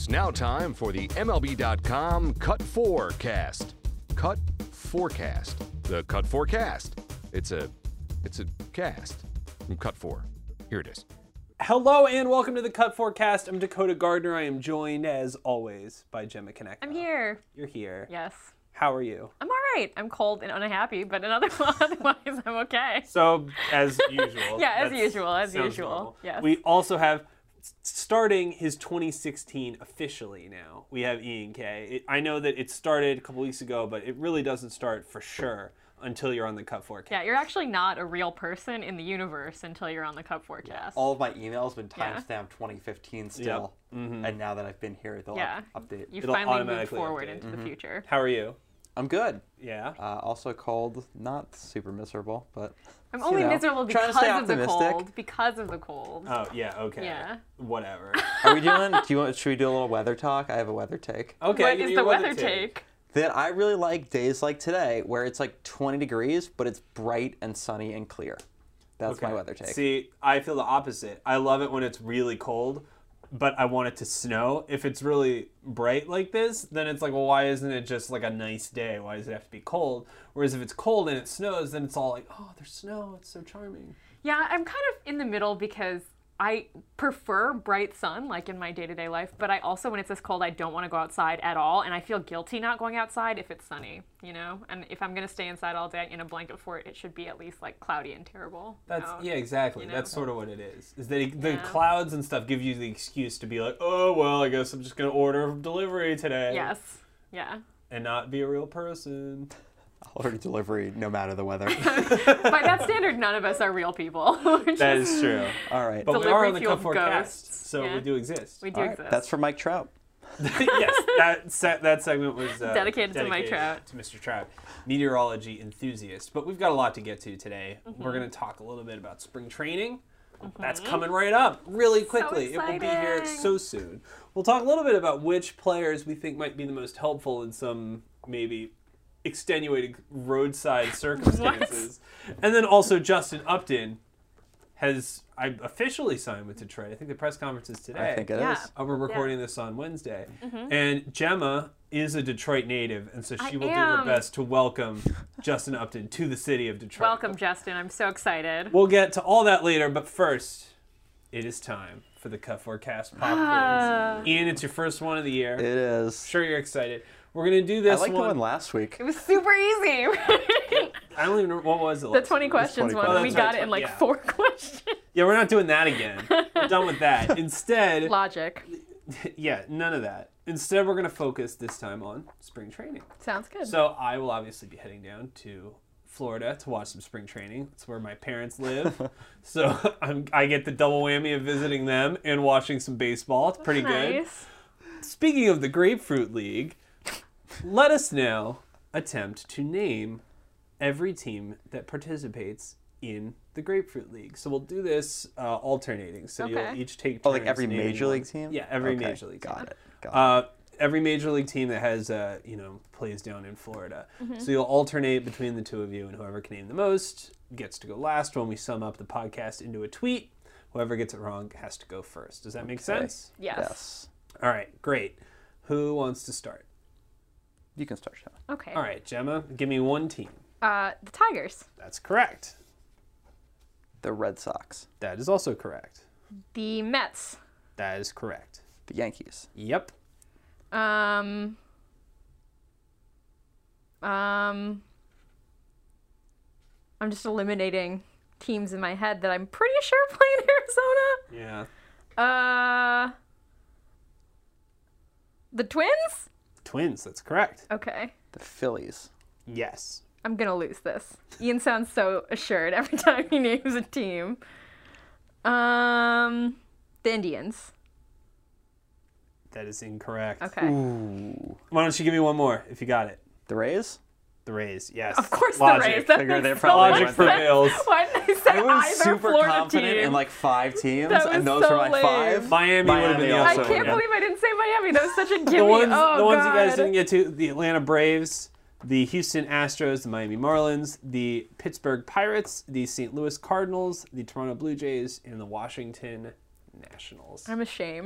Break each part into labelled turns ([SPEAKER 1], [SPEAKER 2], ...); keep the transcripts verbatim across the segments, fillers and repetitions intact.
[SPEAKER 1] It's now time for the M L B dot com Cut four Cast. Cut Forecast. The Cut four Cast. It's a, it's a cast from Cut four. Here it is.
[SPEAKER 2] Hello and welcome to the Cut Forecast. I'm Dakota Gardner. I am joined, as always, by Gemma Konechny.
[SPEAKER 3] I'm here.
[SPEAKER 2] You're here.
[SPEAKER 3] Yes.
[SPEAKER 2] How are you?
[SPEAKER 3] I'm all right. I'm cold and unhappy, but in other, otherwise I'm okay.
[SPEAKER 2] So, as usual.
[SPEAKER 3] Yeah, as
[SPEAKER 2] that's-
[SPEAKER 3] usual, as
[SPEAKER 2] sounds
[SPEAKER 3] usual.
[SPEAKER 2] normal.
[SPEAKER 3] Yes.
[SPEAKER 2] We also have, starting his twenty sixteen officially now, we have Ian K. It, I know that it started a couple weeks ago, but it really doesn't start for sure until you're on the Cut Forecast.
[SPEAKER 3] Yeah, you're actually not a real person in the universe until you're on the Cut Forecast.
[SPEAKER 4] All of my emails have been
[SPEAKER 3] Yeah.
[SPEAKER 4] timestamped twenty fifteen still,
[SPEAKER 2] Yep. Mm-hmm.
[SPEAKER 4] and now that I've been here, they'll
[SPEAKER 3] Yeah.
[SPEAKER 4] up- update.
[SPEAKER 3] You
[SPEAKER 2] It'll
[SPEAKER 3] finally moved
[SPEAKER 2] automatically
[SPEAKER 3] forward
[SPEAKER 2] update.
[SPEAKER 3] into the future.
[SPEAKER 2] How are you?
[SPEAKER 4] I'm good.
[SPEAKER 2] Yeah.
[SPEAKER 4] Uh, also cold, not super miserable, but
[SPEAKER 3] I'm
[SPEAKER 4] you
[SPEAKER 3] only
[SPEAKER 4] know,
[SPEAKER 3] miserable
[SPEAKER 4] trying
[SPEAKER 3] because
[SPEAKER 4] to stay
[SPEAKER 3] of the
[SPEAKER 4] optimistic.
[SPEAKER 3] cold. Because of the cold.
[SPEAKER 2] Oh, yeah, okay.
[SPEAKER 3] Yeah.
[SPEAKER 2] Whatever.
[SPEAKER 4] Are we doing? Do you want? Should we do a little weather talk? I have a weather take.
[SPEAKER 2] Okay,
[SPEAKER 3] What
[SPEAKER 2] give
[SPEAKER 3] is
[SPEAKER 2] me
[SPEAKER 3] the
[SPEAKER 2] your
[SPEAKER 3] weather take?
[SPEAKER 4] That I really like days like today, where it's like twenty degrees, but it's bright and sunny and clear. That's my
[SPEAKER 2] Okay.
[SPEAKER 4] weather take.
[SPEAKER 2] See, I feel the opposite. I love it when it's really cold, but I want it to snow. If it's really bright like this, then it's like, well, why isn't it just like a nice day? Why does it have to be cold? Whereas if it's cold and it snows, then it's all like, oh, there's snow. It's so charming.
[SPEAKER 3] Yeah, I'm kind of in the middle because I prefer bright sun, like in my day-to-day life, but I also, when it's this cold, I don't want to go outside at all, and I feel guilty not going outside if it's sunny, you know? And if I'm going to stay inside all day in a blanket fort, it should be at least, like, cloudy and terrible.
[SPEAKER 2] That's
[SPEAKER 3] out,
[SPEAKER 2] yeah, exactly.
[SPEAKER 3] you know?
[SPEAKER 2] That's sort of what it is. Is that the
[SPEAKER 3] Yeah.
[SPEAKER 2] clouds and stuff give you the excuse to be like, oh, well, I guess I'm just gonna order delivery today.
[SPEAKER 3] Yes. Yeah.
[SPEAKER 2] And not be a real person.
[SPEAKER 4] I'll order delivery no matter the weather.
[SPEAKER 3] By that standard, none of us are real people. We're
[SPEAKER 2] That
[SPEAKER 3] just-
[SPEAKER 2] is true.
[SPEAKER 4] All right.
[SPEAKER 2] But we are on the
[SPEAKER 3] Delivery-fueled
[SPEAKER 2] Cut Forecast,
[SPEAKER 3] ghosts.
[SPEAKER 2] so
[SPEAKER 3] Yeah.
[SPEAKER 2] we do exist.
[SPEAKER 3] We do
[SPEAKER 4] All right.
[SPEAKER 3] exist.
[SPEAKER 4] That's for Mike Trout.
[SPEAKER 2] Yes, that se- that segment was uh,
[SPEAKER 3] Dedicated to Mike Trout.
[SPEAKER 2] to Mister Trout, meteorology enthusiast. But we've got a lot to get to today.
[SPEAKER 3] Mm-hmm.
[SPEAKER 2] We're going to talk a little bit about spring training. That's coming right up, really quickly. It will be here
[SPEAKER 3] exciting.
[SPEAKER 2] so soon. We'll talk a little bit about which players we think might be the most helpful in some maybe extenuating roadside circumstances, and then also Justin Upton has I officially signed with Detroit. I think the press conference is today.
[SPEAKER 4] I think it is.
[SPEAKER 3] Yeah.
[SPEAKER 2] Uh, we're recording this on Wednesday. And Gemma is a Detroit native, and so she
[SPEAKER 3] I
[SPEAKER 2] will do her
[SPEAKER 3] am.
[SPEAKER 2] best to welcome Justin Upton to the city of Detroit.
[SPEAKER 3] Welcome, Justin. I'm so excited.
[SPEAKER 2] We'll get to all that later, but first, it is time for the Cut Forecast Pop
[SPEAKER 3] Ah.
[SPEAKER 2] Quiz. Ian, it's your first one of the year.
[SPEAKER 4] It is.
[SPEAKER 2] Sure you're excited. We're going to do
[SPEAKER 4] I
[SPEAKER 2] this
[SPEAKER 4] liked the
[SPEAKER 2] one.
[SPEAKER 4] one last week.
[SPEAKER 3] It was super easy.
[SPEAKER 2] I don't even know, what was it?
[SPEAKER 3] The
[SPEAKER 2] last
[SPEAKER 3] twenty
[SPEAKER 2] week?
[SPEAKER 3] questions
[SPEAKER 4] twenty
[SPEAKER 3] one.
[SPEAKER 2] questions.
[SPEAKER 3] we
[SPEAKER 2] Oh,
[SPEAKER 3] got
[SPEAKER 2] that's
[SPEAKER 3] it in
[SPEAKER 2] right,
[SPEAKER 3] like
[SPEAKER 2] yeah.
[SPEAKER 3] four questions.
[SPEAKER 2] Yeah, we're not doing that again. We're done with that. Instead,
[SPEAKER 3] Logic.
[SPEAKER 2] yeah, none of that. Instead, we're going to focus this time on spring training.
[SPEAKER 3] Sounds good.
[SPEAKER 2] So I will obviously be heading down to Florida to watch some spring training. That's where my parents live. so I'm, I get the double whammy of visiting them and watching some baseball. It's pretty good.
[SPEAKER 3] nice.
[SPEAKER 2] Speaking of the Grapefruit League, let us now attempt to name every team that participates in the Grapefruit League. So we'll do this uh, alternating. So
[SPEAKER 3] Okay.
[SPEAKER 2] you'll each take turns.
[SPEAKER 4] Oh, like every
[SPEAKER 2] naming
[SPEAKER 4] major
[SPEAKER 2] one.
[SPEAKER 4] league team?
[SPEAKER 2] Yeah, every
[SPEAKER 4] Okay,
[SPEAKER 2] major league team.
[SPEAKER 4] Got it. Got it.
[SPEAKER 2] Uh, every major league team that has, uh, you know, plays down in Florida. So you'll alternate between the two of you, and whoever can name the most gets to go last when we sum up the podcast into a tweet. Whoever gets it wrong has to go first. Does that make
[SPEAKER 4] Okay.
[SPEAKER 2] sense?
[SPEAKER 3] Yes.
[SPEAKER 4] Yes.
[SPEAKER 2] All right, great. Who wants to start?
[SPEAKER 4] You can start, Gemma.
[SPEAKER 3] Okay.
[SPEAKER 2] All right, Gemma, give me one team.
[SPEAKER 3] Uh, the Tigers.
[SPEAKER 2] That's correct.
[SPEAKER 4] The Red Sox.
[SPEAKER 2] That is also correct.
[SPEAKER 3] The Mets.
[SPEAKER 2] That is correct.
[SPEAKER 4] The Yankees.
[SPEAKER 2] Yep.
[SPEAKER 3] Um. Um. I'm just eliminating teams in my head that I'm pretty sure play in Arizona.
[SPEAKER 2] Yeah.
[SPEAKER 3] Uh. The Twins?
[SPEAKER 2] Twins, that's correct.
[SPEAKER 3] Okay.
[SPEAKER 4] The Phillies.
[SPEAKER 2] Yes.
[SPEAKER 3] I'm gonna lose this. Ian sounds so assured every time he names a team. Um. The Indians.
[SPEAKER 2] That is incorrect.
[SPEAKER 3] Okay.
[SPEAKER 4] Ooh.
[SPEAKER 2] Why don't you give me one more if you got it?
[SPEAKER 4] The Rays?
[SPEAKER 2] The Rays, yes.
[SPEAKER 3] Of course,
[SPEAKER 2] Logic.
[SPEAKER 3] the Rays. That
[SPEAKER 4] Figure
[SPEAKER 3] makes
[SPEAKER 4] they
[SPEAKER 3] so
[SPEAKER 4] probably
[SPEAKER 3] much
[SPEAKER 2] Logic
[SPEAKER 4] went
[SPEAKER 3] sense.
[SPEAKER 2] prevails.
[SPEAKER 3] Why did I say
[SPEAKER 4] I was
[SPEAKER 3] either
[SPEAKER 4] super
[SPEAKER 3] Florida
[SPEAKER 4] confident
[SPEAKER 3] team?
[SPEAKER 4] in like five teams,
[SPEAKER 3] That was
[SPEAKER 4] and those
[SPEAKER 3] so
[SPEAKER 4] were my
[SPEAKER 3] lame.
[SPEAKER 4] five.
[SPEAKER 2] Miami, would have been the
[SPEAKER 4] Miami
[SPEAKER 3] I
[SPEAKER 2] also
[SPEAKER 4] also,
[SPEAKER 3] can't
[SPEAKER 4] yeah.
[SPEAKER 3] believe I didn't say Miami. That was such a gimme.
[SPEAKER 2] The ones,
[SPEAKER 3] oh,
[SPEAKER 2] the ones
[SPEAKER 3] God.
[SPEAKER 2] you guys didn't get to, the Atlanta Braves, the Houston Astros, the Miami Marlins, the Pittsburgh Pirates, the Saint Louis Cardinals, the Toronto Blue Jays, and the Washington Nationals.
[SPEAKER 3] I'm ashamed.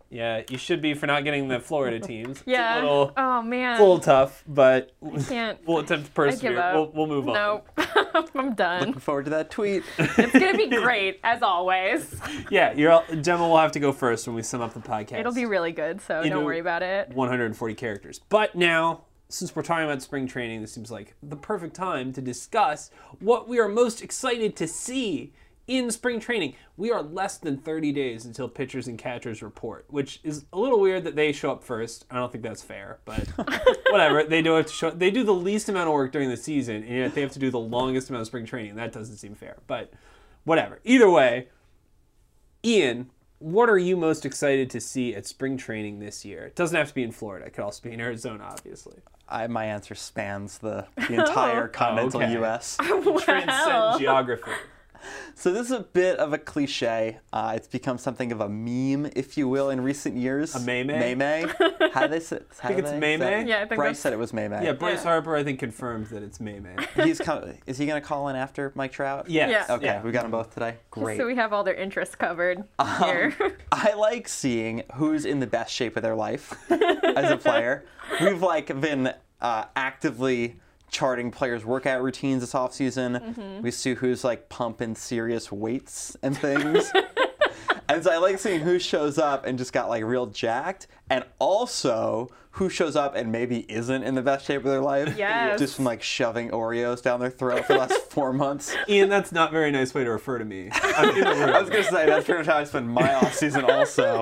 [SPEAKER 2] Yeah, you should be for not getting the Florida teams.
[SPEAKER 3] Yeah.
[SPEAKER 2] It's a little,
[SPEAKER 3] oh man.
[SPEAKER 2] it's a little tough, but
[SPEAKER 3] can't.
[SPEAKER 2] we'll attempt to
[SPEAKER 3] I give
[SPEAKER 2] persevere.
[SPEAKER 3] up.
[SPEAKER 2] We'll, we'll move on.
[SPEAKER 3] Nope. I'm done.
[SPEAKER 4] Looking forward to that tweet.
[SPEAKER 3] It's gonna be great as always.
[SPEAKER 2] Yeah, you're all, Gemma will have to go first when we sum up the podcast.
[SPEAKER 3] It'll be really good, so
[SPEAKER 2] Into
[SPEAKER 3] don't worry about it.
[SPEAKER 2] one hundred forty characters. But now, since we're talking about spring training, this seems like the perfect time to discuss what we are most excited to see in spring training. We are less than thirty days until pitchers and catchers report, which is a little weird that they show up first. I don't think that's fair, but whatever. They do have to show. They do the least amount of work during the season, and yet they have to do the longest amount of spring training. That doesn't seem fair, but whatever. Either way, Ian, what are you most excited to see at spring training this year? It doesn't have to be in Florida. It could also be in Arizona, obviously.
[SPEAKER 4] I, my answer spans the, the entire continental
[SPEAKER 2] okay.
[SPEAKER 4] U S
[SPEAKER 2] Transcend geography.
[SPEAKER 4] So this is a bit of a cliche. Uh, it's become something of a meme, if you will, in recent years.
[SPEAKER 2] A meme?
[SPEAKER 4] Meme. How do they say?
[SPEAKER 2] I think it's meme.
[SPEAKER 3] Yeah, I think
[SPEAKER 4] Bryce
[SPEAKER 3] that's-
[SPEAKER 4] said it was meme.
[SPEAKER 2] Yeah, Bryce
[SPEAKER 3] Yeah.
[SPEAKER 2] Harper, I think, confirmed that it's May May.
[SPEAKER 4] He's coming. Is he going to call in after Mike Trout?
[SPEAKER 2] Yes.
[SPEAKER 3] Yeah.
[SPEAKER 4] Okay,
[SPEAKER 2] Yeah.
[SPEAKER 4] we got them both today. Great.
[SPEAKER 3] So we have all their interests covered
[SPEAKER 2] Um,
[SPEAKER 3] here.
[SPEAKER 4] I like seeing who's in the best shape of their life as a player. We've like been uh, actively charting players' workout routines this offseason.
[SPEAKER 3] Mm-hmm.
[SPEAKER 4] We see who's like pumping serious weights and things. And so I like seeing who shows up and just got like real jacked, and also who shows up and maybe isn't in the best shape of their life.
[SPEAKER 3] Yes.
[SPEAKER 4] Just from like shoving Oreos down their throat for the last four months.
[SPEAKER 2] Ian, that's not a very nice way to refer to me. I'm in the room.
[SPEAKER 4] I was gonna say that's pretty much how I spend my off season also.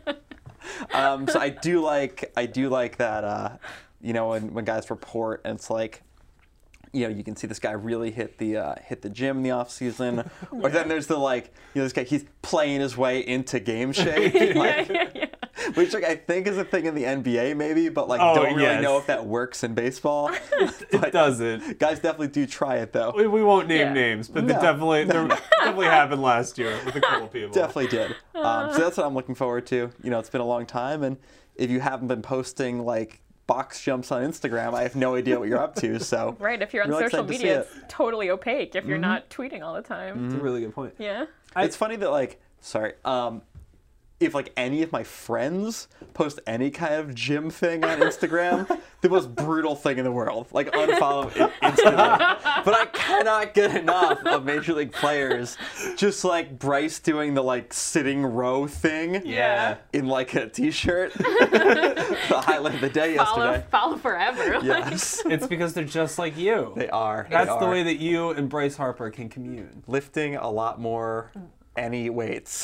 [SPEAKER 4] Um, so I do like I do like that. Uh, you know, when when guys report and it's like, you know, you can see this guy really hit the uh, hit the gym in the off season, or then there's the like, you know, this guy he's playing his way into game shape, like,
[SPEAKER 3] yeah, yeah, yeah.
[SPEAKER 4] which like I think is a thing in the N B A maybe, but like
[SPEAKER 2] Oh,
[SPEAKER 4] don't really
[SPEAKER 2] yes.
[SPEAKER 4] know if that works in baseball.
[SPEAKER 2] It doesn't.
[SPEAKER 4] Guys definitely do try it though.
[SPEAKER 2] We, we won't name
[SPEAKER 3] Yeah.
[SPEAKER 2] names, but they
[SPEAKER 4] No.
[SPEAKER 2] definitely they definitely happened last year with a couple people.
[SPEAKER 4] Definitely did. Um, so that's what I'm looking forward to. You know, it's been a long time, and if you haven't been posting like box jumps on Instagram, I have no idea what you're up to. So
[SPEAKER 3] Right, if you're on
[SPEAKER 4] really
[SPEAKER 3] social
[SPEAKER 4] excited to see
[SPEAKER 3] media,
[SPEAKER 4] it.
[SPEAKER 3] it's totally opaque if you're not tweeting all the time.
[SPEAKER 2] That's a really good point.
[SPEAKER 3] Yeah.
[SPEAKER 2] I-
[SPEAKER 4] It's funny that like, sorry, um, if like any of my friends post any kind of gym thing on Instagram, the most brutal thing in the world. Like unfollow it instantly. But I cannot get enough of Major League players just like Bryce doing the like sitting row thing
[SPEAKER 2] Yeah.
[SPEAKER 4] in like a t-shirt. The highlight of the day
[SPEAKER 3] Follow,
[SPEAKER 4] yesterday.
[SPEAKER 3] follow forever. Like,
[SPEAKER 4] Yes.
[SPEAKER 2] It's because they're just like you.
[SPEAKER 4] They are. they
[SPEAKER 2] That's the
[SPEAKER 4] are.
[SPEAKER 2] way that you and Bryce Harper can commune.
[SPEAKER 4] Lifting a lot more any weights.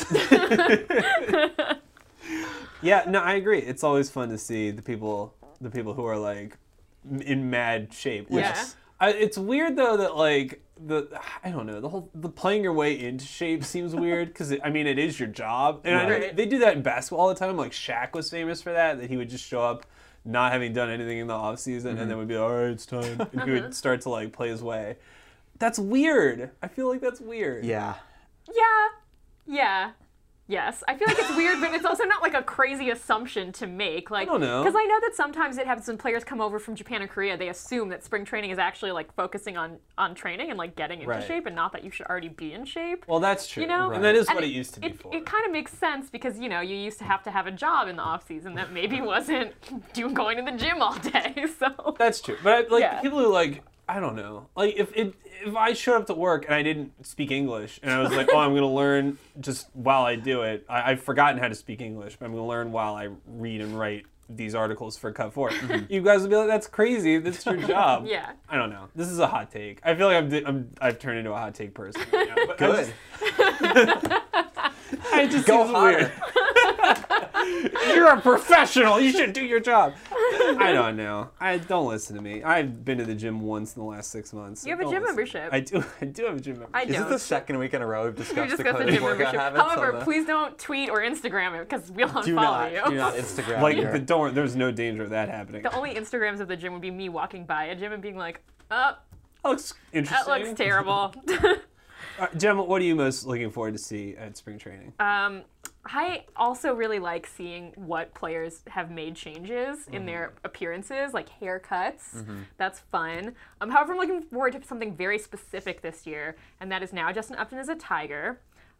[SPEAKER 2] Yeah, no, I agree. It's always fun to see the people, the people who are like m- in mad shape. Which,
[SPEAKER 3] Yeah.
[SPEAKER 2] I, it's weird though that like the I don't know the whole the playing your way into shape seems weird because I mean it is your job and I know
[SPEAKER 3] Right.
[SPEAKER 2] they do that in basketball all the time. Like Shaq was famous for that. That he would just show up not having done anything in the off season and then would be like, all right, it's time, and he would start to like play his way. That's weird. I feel like that's weird.
[SPEAKER 4] Yeah.
[SPEAKER 3] yeah. Yeah. Yes. I feel like it's weird, but it's also not like a crazy assumption to make. Like,
[SPEAKER 2] I don't know.
[SPEAKER 3] Because I know that sometimes it happens when players come over from Japan or Korea, they assume that spring training is actually like focusing on, on training and like getting into
[SPEAKER 2] Right.
[SPEAKER 3] shape and not that you should already be in shape.
[SPEAKER 2] Well, that's true.
[SPEAKER 3] You know?
[SPEAKER 2] And that is
[SPEAKER 3] And
[SPEAKER 2] what it, used to be
[SPEAKER 3] it,
[SPEAKER 2] for.
[SPEAKER 3] It kind of makes sense because, you know, you used to have to have a job in the off season that maybe wasn't doing going to the gym all day. So
[SPEAKER 2] That's true. But I, like
[SPEAKER 3] Yeah.
[SPEAKER 2] people who like I don't know. Like if it if I showed up to work and I didn't speak English and I was like, oh, I'm gonna learn just while I do it. I, I've forgotten how to speak English, but I'm gonna learn while I read and write these articles for Cut Four. You guys would be like, that's crazy. That's your job.
[SPEAKER 3] Yeah.
[SPEAKER 2] I don't know. This is a hot take. I feel like I'm, I'm I've turned into a hot take person. Right now, but I
[SPEAKER 4] Good.
[SPEAKER 2] just- It just
[SPEAKER 4] Go
[SPEAKER 2] seems
[SPEAKER 4] hotter.
[SPEAKER 2] weird. You're a professional. You should do your job. I don't know. I don't listen to me. I've been to the gym once in the last six months.
[SPEAKER 3] You have a
[SPEAKER 2] Don't
[SPEAKER 3] gym
[SPEAKER 2] listen.
[SPEAKER 3] membership.
[SPEAKER 2] I do. I do have a gym membership.
[SPEAKER 3] I
[SPEAKER 4] Is
[SPEAKER 3] don't.
[SPEAKER 4] it the second week in a row we've
[SPEAKER 3] We
[SPEAKER 4] discussed the
[SPEAKER 3] discussed the
[SPEAKER 4] code
[SPEAKER 3] gym
[SPEAKER 4] workout
[SPEAKER 3] membership.
[SPEAKER 4] habits? on
[SPEAKER 3] However,
[SPEAKER 4] the-
[SPEAKER 3] please don't tweet or Instagram it because we'll unfollow
[SPEAKER 4] do not,
[SPEAKER 3] you.
[SPEAKER 4] do not Instagram
[SPEAKER 2] like,
[SPEAKER 4] your-
[SPEAKER 2] but don't worry. There's no danger of that happening.
[SPEAKER 3] The only Instagrams of the gym would be me walking by a gym and being like, oh,
[SPEAKER 2] That looks interesting.
[SPEAKER 3] that looks terrible.
[SPEAKER 2] Uh, Gemma, what are you most looking forward to see at spring training?
[SPEAKER 3] um, I also really like seeing what players have made changes in their appearances, like haircuts. That's fun. Um, however, I'm looking forward to something very specific this year, and that is now Justin Upton is a Tiger.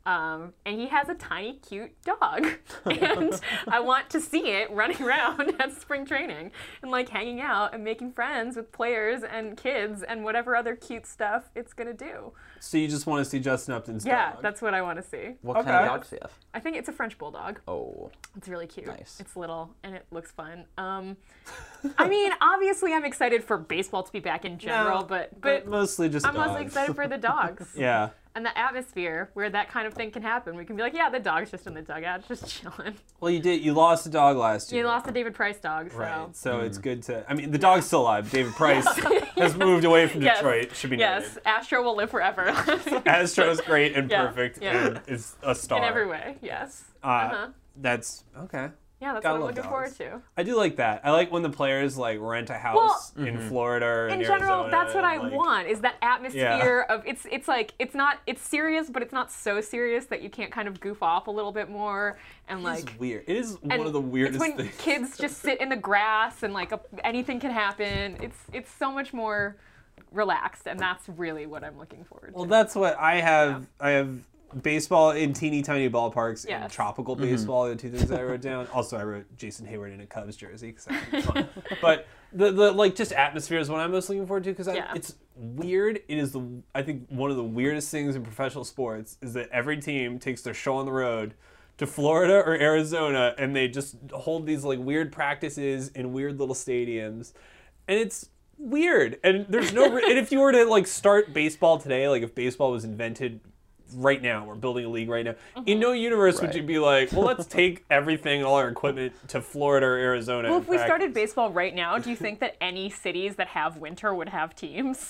[SPEAKER 3] Um, and he has a tiny, cute dog. And I want to see it running around at spring training and like hanging out and making friends with players and kids and whatever other cute stuff it's going to do.
[SPEAKER 2] So you just want to see Justin Upton's
[SPEAKER 3] Yeah,
[SPEAKER 2] dog?
[SPEAKER 3] that's what I want to see.
[SPEAKER 4] What
[SPEAKER 2] Okay.
[SPEAKER 4] kind of dog does he have?
[SPEAKER 3] I think it's a French bulldog.
[SPEAKER 4] Oh.
[SPEAKER 3] It's really cute.
[SPEAKER 4] Nice.
[SPEAKER 3] It's little and it looks fun. Um, I mean, obviously, I'm excited for baseball to be back in general,
[SPEAKER 2] No,
[SPEAKER 3] but
[SPEAKER 2] but
[SPEAKER 3] but
[SPEAKER 2] mostly just
[SPEAKER 3] I'm
[SPEAKER 2] dogs.
[SPEAKER 3] mostly excited for the dogs
[SPEAKER 2] Yeah.
[SPEAKER 3] and the atmosphere where that kind of thing can happen. We can be like, yeah, the dog's just in the dugout, just chilling.
[SPEAKER 2] Well, you did. You lost a dog last year.
[SPEAKER 3] You lost the David Price dog, so.
[SPEAKER 2] Right. So it's good to. I mean, the dog's still alive. David Price has moved away from
[SPEAKER 3] Yes.
[SPEAKER 2] Detroit. Should be
[SPEAKER 3] Yes,
[SPEAKER 2] noted.
[SPEAKER 3] Astro will live forever.
[SPEAKER 2] Astro's great and
[SPEAKER 3] Yeah,
[SPEAKER 2] perfect
[SPEAKER 3] yeah.
[SPEAKER 2] and is a star.
[SPEAKER 3] In every way, yes.
[SPEAKER 2] Uh,
[SPEAKER 3] Uh-huh.
[SPEAKER 2] That's okay.
[SPEAKER 3] Yeah, that's
[SPEAKER 2] Gotta
[SPEAKER 3] what I'm
[SPEAKER 2] love
[SPEAKER 3] looking forward
[SPEAKER 2] dogs.
[SPEAKER 3] to.
[SPEAKER 2] I do like that. I like when the players like rent a house
[SPEAKER 3] Well,
[SPEAKER 2] in Florida or
[SPEAKER 3] In
[SPEAKER 2] in
[SPEAKER 3] general,
[SPEAKER 2] Arizona
[SPEAKER 3] that's what I
[SPEAKER 2] and, like,
[SPEAKER 3] want. Is that atmosphere of it's it's like it's not it's serious, but it's not so serious that you can't kind of goof off a little bit more and
[SPEAKER 2] It's
[SPEAKER 3] like.
[SPEAKER 2] weird. It is
[SPEAKER 3] And
[SPEAKER 2] one of the weirdest
[SPEAKER 3] it's when
[SPEAKER 2] things.
[SPEAKER 3] kids just sit in the grass and like a, anything can happen. It's it's so much more relaxed, and that's really what I'm looking forward to.
[SPEAKER 2] Well, that's what I have. I have baseball in teeny tiny ballparks and
[SPEAKER 3] Yes.
[SPEAKER 2] tropical baseball. The two things that I wrote down. Also, I wrote Jason Hayward in a Cubs jersey because that was fun. But the the like just atmosphere is what I'm most looking forward to because
[SPEAKER 3] Yeah.
[SPEAKER 2] it's weird. It is the I think one of the weirdest things in professional sports is that every team takes their show on the road to Florida or Arizona and they just hold these like weird practices in weird little stadiums, and it's weird. And there's no re- and if you were to like start baseball today, like if baseball was invented right now, we're building a league right now, in no universe would
[SPEAKER 4] Right.
[SPEAKER 2] you be like, well, let's take everything, all our equipment to Florida or Arizona.
[SPEAKER 3] Well,
[SPEAKER 2] and
[SPEAKER 3] if we started
[SPEAKER 2] practice.
[SPEAKER 3] baseball right now, do you think that any cities that have winter would have teams?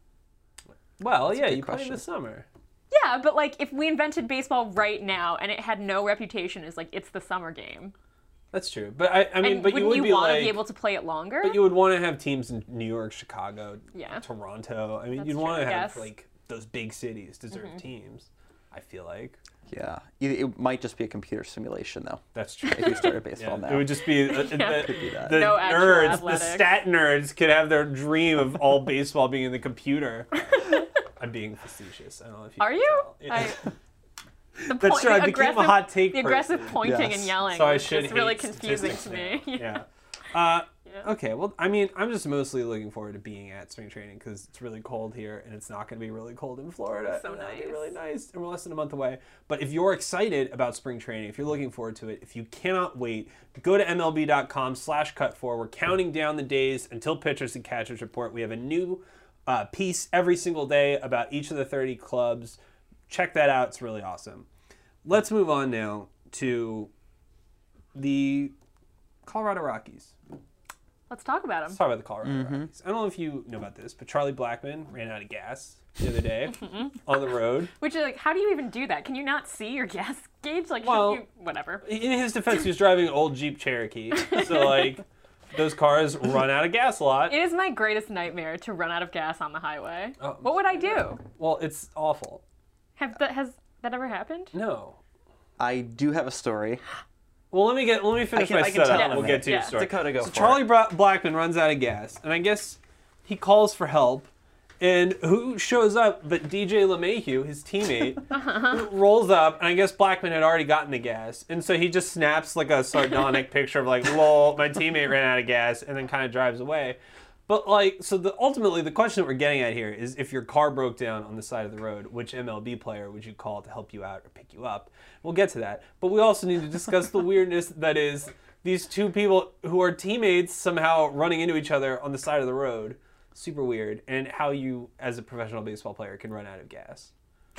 [SPEAKER 2] Well, yeah,
[SPEAKER 4] good
[SPEAKER 2] you play in
[SPEAKER 4] question.
[SPEAKER 2] the summer.
[SPEAKER 3] Yeah, but like if we invented baseball right now and it had no reputation as like it's the summer game,
[SPEAKER 2] That's true. But I, I mean,
[SPEAKER 3] and
[SPEAKER 2] but you
[SPEAKER 3] wouldn't
[SPEAKER 2] would
[SPEAKER 3] you,
[SPEAKER 2] be
[SPEAKER 3] want
[SPEAKER 2] like,
[SPEAKER 3] to be able to play it longer?
[SPEAKER 2] but you would want to have teams in New York, Chicago,
[SPEAKER 3] Yeah.
[SPEAKER 2] Toronto. I mean,
[SPEAKER 3] That's
[SPEAKER 2] you'd want
[SPEAKER 3] true,
[SPEAKER 2] to
[SPEAKER 3] I
[SPEAKER 2] have
[SPEAKER 3] guess.
[SPEAKER 2] like those big cities deserve teams. I feel like
[SPEAKER 4] Yeah. It, it might just be a computer simulation, though,
[SPEAKER 2] that's true.
[SPEAKER 4] if you started baseball
[SPEAKER 2] Yeah,
[SPEAKER 4] now.
[SPEAKER 2] it would just be uh, the,
[SPEAKER 4] that.
[SPEAKER 2] the
[SPEAKER 3] No actual
[SPEAKER 2] nerds,
[SPEAKER 3] athletics.
[SPEAKER 2] the stat nerds could have their dream of all baseball being in the computer. I'm being facetious. I don't know if you
[SPEAKER 3] Are
[SPEAKER 2] can
[SPEAKER 3] you?
[SPEAKER 2] tell. Yeah.
[SPEAKER 3] I, the
[SPEAKER 2] That's
[SPEAKER 3] point,
[SPEAKER 2] true. I
[SPEAKER 3] the
[SPEAKER 2] became a
[SPEAKER 3] aggressive,
[SPEAKER 2] hot take
[SPEAKER 3] The aggressive
[SPEAKER 2] person.
[SPEAKER 3] pointing
[SPEAKER 4] Yes.
[SPEAKER 3] and yelling.
[SPEAKER 2] So I
[SPEAKER 3] is
[SPEAKER 2] should
[SPEAKER 3] just really
[SPEAKER 2] hate
[SPEAKER 3] confusing to
[SPEAKER 2] statistics
[SPEAKER 3] me.
[SPEAKER 2] now. Yeah. Uh, Okay. Well, I mean, I'm just mostly looking forward to being at spring training because it's really cold here, and it's not going to be really cold in Florida.
[SPEAKER 3] So
[SPEAKER 2] and that'll be
[SPEAKER 3] nice.
[SPEAKER 2] really nice, and we're less than a month away. But if you're excited about spring training, if you're looking forward to it, if you cannot wait, go to M L B dot com slash cut four. We're counting down the days until pitchers and catchers report. We have a new uh, piece every single day about each of the thirty clubs. Check that out. It's really awesome. Let's move on now to the Colorado Rockies.
[SPEAKER 3] Let's talk about
[SPEAKER 2] Let's
[SPEAKER 3] them.
[SPEAKER 2] talk about the Colorado Rockies. I don't know if you know about this, but Charlie Blackmon ran out of gas the other day on the road.
[SPEAKER 3] Which is like, how do you even do that? Can you not see your gas gauge? Like,
[SPEAKER 2] Well-
[SPEAKER 3] should you, whatever.
[SPEAKER 2] In his defense, he was driving an old Jeep Cherokee. So, like, those cars run out of gas a lot.
[SPEAKER 3] It is my greatest nightmare to run out of gas on the highway.
[SPEAKER 2] Oh.
[SPEAKER 3] What would I do?
[SPEAKER 2] Well, it's awful.
[SPEAKER 3] Have that has that ever happened?
[SPEAKER 2] No.
[SPEAKER 4] I do have a story.
[SPEAKER 2] Well, let me get let me finish
[SPEAKER 4] can-
[SPEAKER 2] my
[SPEAKER 4] I can
[SPEAKER 2] setup.
[SPEAKER 4] tell
[SPEAKER 2] and We'll
[SPEAKER 4] in a
[SPEAKER 2] get to your
[SPEAKER 3] minute.
[SPEAKER 2] story.
[SPEAKER 4] Dakota, go
[SPEAKER 2] so
[SPEAKER 4] for
[SPEAKER 2] Charlie
[SPEAKER 4] it.
[SPEAKER 2] Bra- Blackmon runs out of gas, and I guess he calls for help. And who shows up but D J LeMahieu, his teammate, who rolls up, and I guess Blackmon had already gotten the gas. And so he just snaps like a sardonic picture of like, lol, my teammate ran out of gas, and then kind of drives away. But like, so the ultimately the question that we're getting at here is if your car broke down on the side of the road, which M L B player would you call to help you out or pick you up? We'll get to that. But we also need to discuss the weirdness that is these two people who are teammates somehow running into each other on the side of the road. Super weird. And how you, as a professional baseball player, can run out of gas.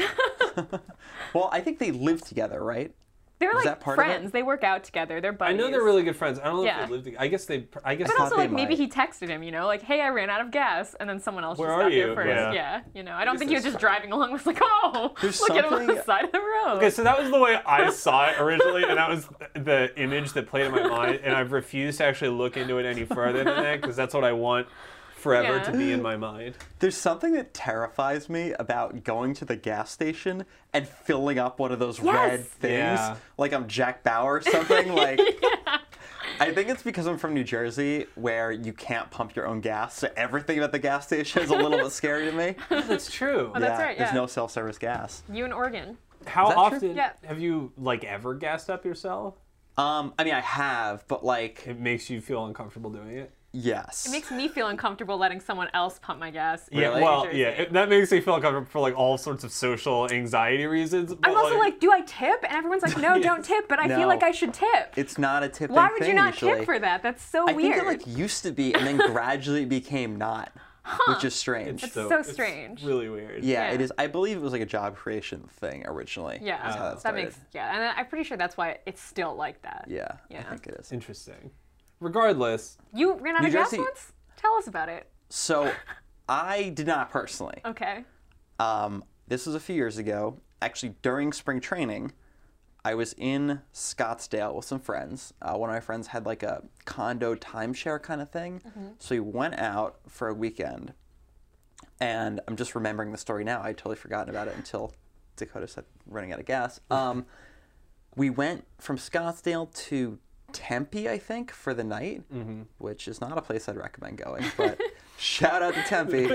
[SPEAKER 4] Well, I think they live together, right?
[SPEAKER 3] They're
[SPEAKER 4] Was
[SPEAKER 3] like
[SPEAKER 4] that part of it?
[SPEAKER 3] friends. They work out together. They're
[SPEAKER 2] I
[SPEAKER 3] buddies.
[SPEAKER 2] know they're really good friends. I don't know
[SPEAKER 3] Yeah.
[SPEAKER 2] if they live together. I guess they, I guess
[SPEAKER 3] But
[SPEAKER 4] thought
[SPEAKER 3] also,
[SPEAKER 4] they
[SPEAKER 3] like, maybe
[SPEAKER 4] might.
[SPEAKER 3] he texted him, you know, like, hey, I ran out of gas. And then someone else
[SPEAKER 2] Where
[SPEAKER 3] just
[SPEAKER 2] are
[SPEAKER 3] got
[SPEAKER 2] you?
[SPEAKER 3] there first.
[SPEAKER 2] Yeah.
[SPEAKER 3] Yeah. You know, I don't
[SPEAKER 2] guess
[SPEAKER 3] think he was
[SPEAKER 2] that's
[SPEAKER 3] just driving along and was like, oh,
[SPEAKER 4] There's
[SPEAKER 3] look at him on the
[SPEAKER 4] something-
[SPEAKER 3] side of the road.
[SPEAKER 2] Okay, so that was the way I saw it originally, and that was the image that played in my mind, and I've refused to actually look into it any further than that, because that's what I want forever
[SPEAKER 3] Yeah.
[SPEAKER 2] to be in my mind.
[SPEAKER 4] There's something that terrifies me about going to the gas station and filling up one of those red
[SPEAKER 3] Yes.
[SPEAKER 4] things,
[SPEAKER 2] Yeah.
[SPEAKER 4] like I'm Jack Bauer or something. Like, I think it's because I'm from New Jersey, where you can't pump your own gas, so everything about the gas station is a little bit scary to me.
[SPEAKER 2] That's true.
[SPEAKER 3] Oh, that's right,
[SPEAKER 4] There's
[SPEAKER 3] yeah.
[SPEAKER 4] no self-service gas.
[SPEAKER 3] You in Oregon.
[SPEAKER 2] How
[SPEAKER 4] Is that true?
[SPEAKER 2] often
[SPEAKER 3] Yeah.
[SPEAKER 2] have you like ever gassed up yourself?
[SPEAKER 4] Um, I mean, I have, but like,
[SPEAKER 2] It makes you feel uncomfortable doing it.
[SPEAKER 4] yes.
[SPEAKER 3] It makes me feel uncomfortable letting someone else pump my gas.
[SPEAKER 2] Yeah,
[SPEAKER 4] Really?
[SPEAKER 2] well,
[SPEAKER 3] Jersey.
[SPEAKER 2] yeah, it, that makes me feel uncomfortable for like all sorts of social anxiety reasons. But
[SPEAKER 3] I'm also like, do I tip? And everyone's like, no, don't tip. But I
[SPEAKER 4] No.
[SPEAKER 3] feel like I should tip.
[SPEAKER 4] It's not a tipping
[SPEAKER 3] Why would
[SPEAKER 4] thing
[SPEAKER 3] you not
[SPEAKER 4] usually.
[SPEAKER 3] tip for that? That's so
[SPEAKER 4] I
[SPEAKER 3] weird.
[SPEAKER 4] think it like used to be and then gradually became not, which is strange.
[SPEAKER 3] That's so strange.
[SPEAKER 2] really weird.
[SPEAKER 4] yeah,
[SPEAKER 3] yeah.
[SPEAKER 4] it is. I believe it was like a job creation thing originally.
[SPEAKER 3] Yeah,
[SPEAKER 4] That's how that
[SPEAKER 3] that
[SPEAKER 4] started.
[SPEAKER 3] makes yeah, and I'm pretty sure that's why it's still like that.
[SPEAKER 4] Yeah,
[SPEAKER 3] Yeah.
[SPEAKER 4] I think it is.
[SPEAKER 2] Interesting. Regardless,
[SPEAKER 3] You ran out
[SPEAKER 4] New
[SPEAKER 3] of gas
[SPEAKER 4] Jersey-
[SPEAKER 3] once? Tell us about it.
[SPEAKER 4] So, I did not personally.
[SPEAKER 3] Okay.
[SPEAKER 4] Um, this was a few years ago. Actually, during spring training, I was in Scottsdale with some friends. Uh, one of my friends had like a condo timeshare kind of thing. So we went out for a weekend. And I'm just remembering the story now. I had totally forgotten about it until Dakota said running out of gas. Um, we went from Scottsdale to Tempe, I think, for the night, which is not a place I'd recommend going. But shout out to Tempe.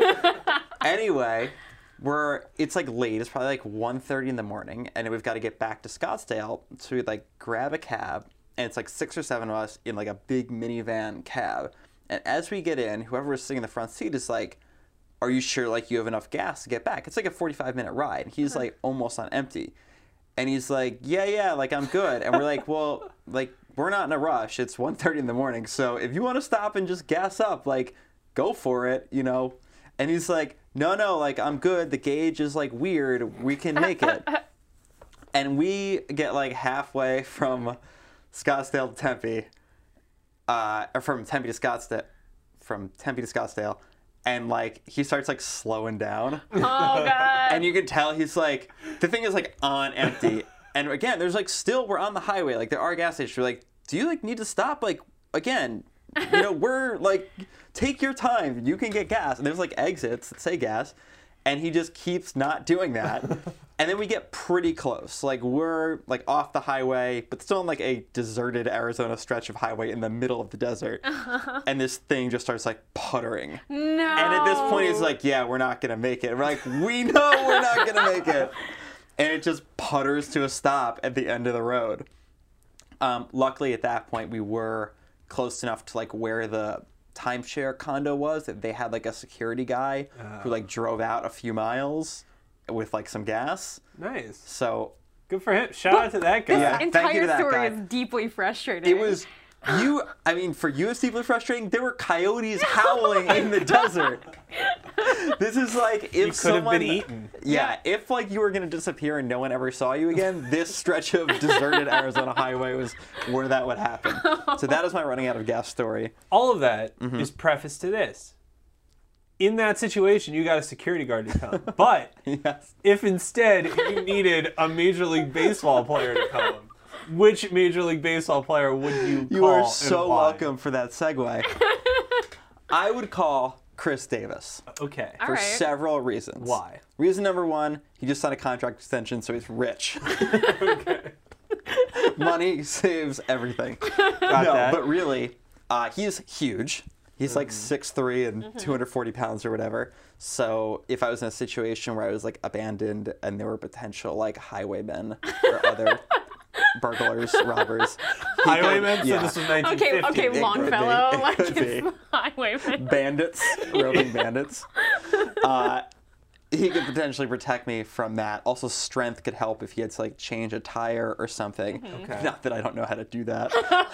[SPEAKER 4] Anyway, we're it's like late. It's probably like one thirty in the morning, and we've got to get back to Scottsdale. So we like grab a cab, and it's like six or seven of us in like a big minivan cab. And as we get in, whoever was sitting in the front seat is like, "Are you sure like you have enough gas to get back?" It's like a forty-five minute ride. And he's like almost on empty. And he's like, yeah, yeah, like I'm good. And we're like, well, like we're not in a rush. It's one thirty in the morning. So if you want to stop and just gas up, like go for it, you know. And he's like, no, no, like I'm good. The gauge is like weird. We can make it. And we get like halfway from Scottsdale to Tempe, uh, or from Tempe to Scottsdale, from Tempe to Scottsdale. And like he starts like slowing down.
[SPEAKER 3] Oh god.
[SPEAKER 4] And you can tell he's like, the thing is like on empty. And again, there's like still, we're on the highway. Like there are gas stations. We're like, do you like need to stop? Like, again, you know, we're like, take your time. You can get gas. And there's like exits that say gas. And he just keeps not doing that. And then we get pretty close. Like we're like off the highway, but still on like a deserted Arizona stretch of highway in the middle of the desert. And this thing just starts like puttering.
[SPEAKER 3] No.
[SPEAKER 4] And at this point, he's like, yeah, we're not going to make it. And we're like, we know we're not going to make it. And it just putters to a stop at the end of the road. Um, luckily, at that point, we were close enough to like where the timeshare condo was that they had like a security guy who like drove out a few miles with like some gas.
[SPEAKER 2] nice.
[SPEAKER 4] So
[SPEAKER 2] Good for him. Shout out to that guy.
[SPEAKER 4] Yeah. thank
[SPEAKER 3] Entire
[SPEAKER 4] you to that
[SPEAKER 3] story
[SPEAKER 4] guy.
[SPEAKER 3] is deeply frustrating.
[SPEAKER 4] it was you. I mean, for you, it's deeply frustrating. There were coyotes howling in the desert. This is like if
[SPEAKER 2] You could
[SPEAKER 4] someone,
[SPEAKER 2] have been eaten.
[SPEAKER 4] Yeah, if like you were gonna disappear and no one ever saw you again, this stretch of deserted Arizona highway was where that would happen. So that is my running out of gas story.
[SPEAKER 2] All of that is
[SPEAKER 4] Mm-hmm.
[SPEAKER 2] prefaced to this. In that situation, you got a security guard to come. But
[SPEAKER 4] Yes.
[SPEAKER 2] if instead you needed a Major League Baseball player to come, which Major League Baseball player would you call?
[SPEAKER 4] You are
[SPEAKER 2] and
[SPEAKER 4] so
[SPEAKER 2] why?
[SPEAKER 4] welcome for that segue. I would call Chris Davis
[SPEAKER 2] Okay.
[SPEAKER 3] All
[SPEAKER 4] for
[SPEAKER 3] right.
[SPEAKER 4] several reasons.
[SPEAKER 2] Why?
[SPEAKER 4] Reason number one, he just signed a contract extension, so he's rich.
[SPEAKER 2] Okay.
[SPEAKER 4] Money saves everything.
[SPEAKER 2] Got
[SPEAKER 4] no,
[SPEAKER 2] that.
[SPEAKER 4] but really, uh, he's huge. He's like six three and two hundred forty pounds or whatever. So if I was in a situation where I was like abandoned and there were potential like highwaymen or other burglars, robbers, he could-
[SPEAKER 2] Highwaymen?
[SPEAKER 4] yeah,
[SPEAKER 2] So this was nineteen
[SPEAKER 3] Okay,
[SPEAKER 2] fifty.
[SPEAKER 3] okay,
[SPEAKER 4] could be,
[SPEAKER 3] Longfellow,
[SPEAKER 4] it
[SPEAKER 3] like
[SPEAKER 4] could be.
[SPEAKER 3] it's the highwayman.
[SPEAKER 4] bandits, roving bandits. Uh, he could potentially protect me from that. Also, strength could help if he had to like change a tire or something.
[SPEAKER 2] Okay.
[SPEAKER 4] Not that I don't know how to do that.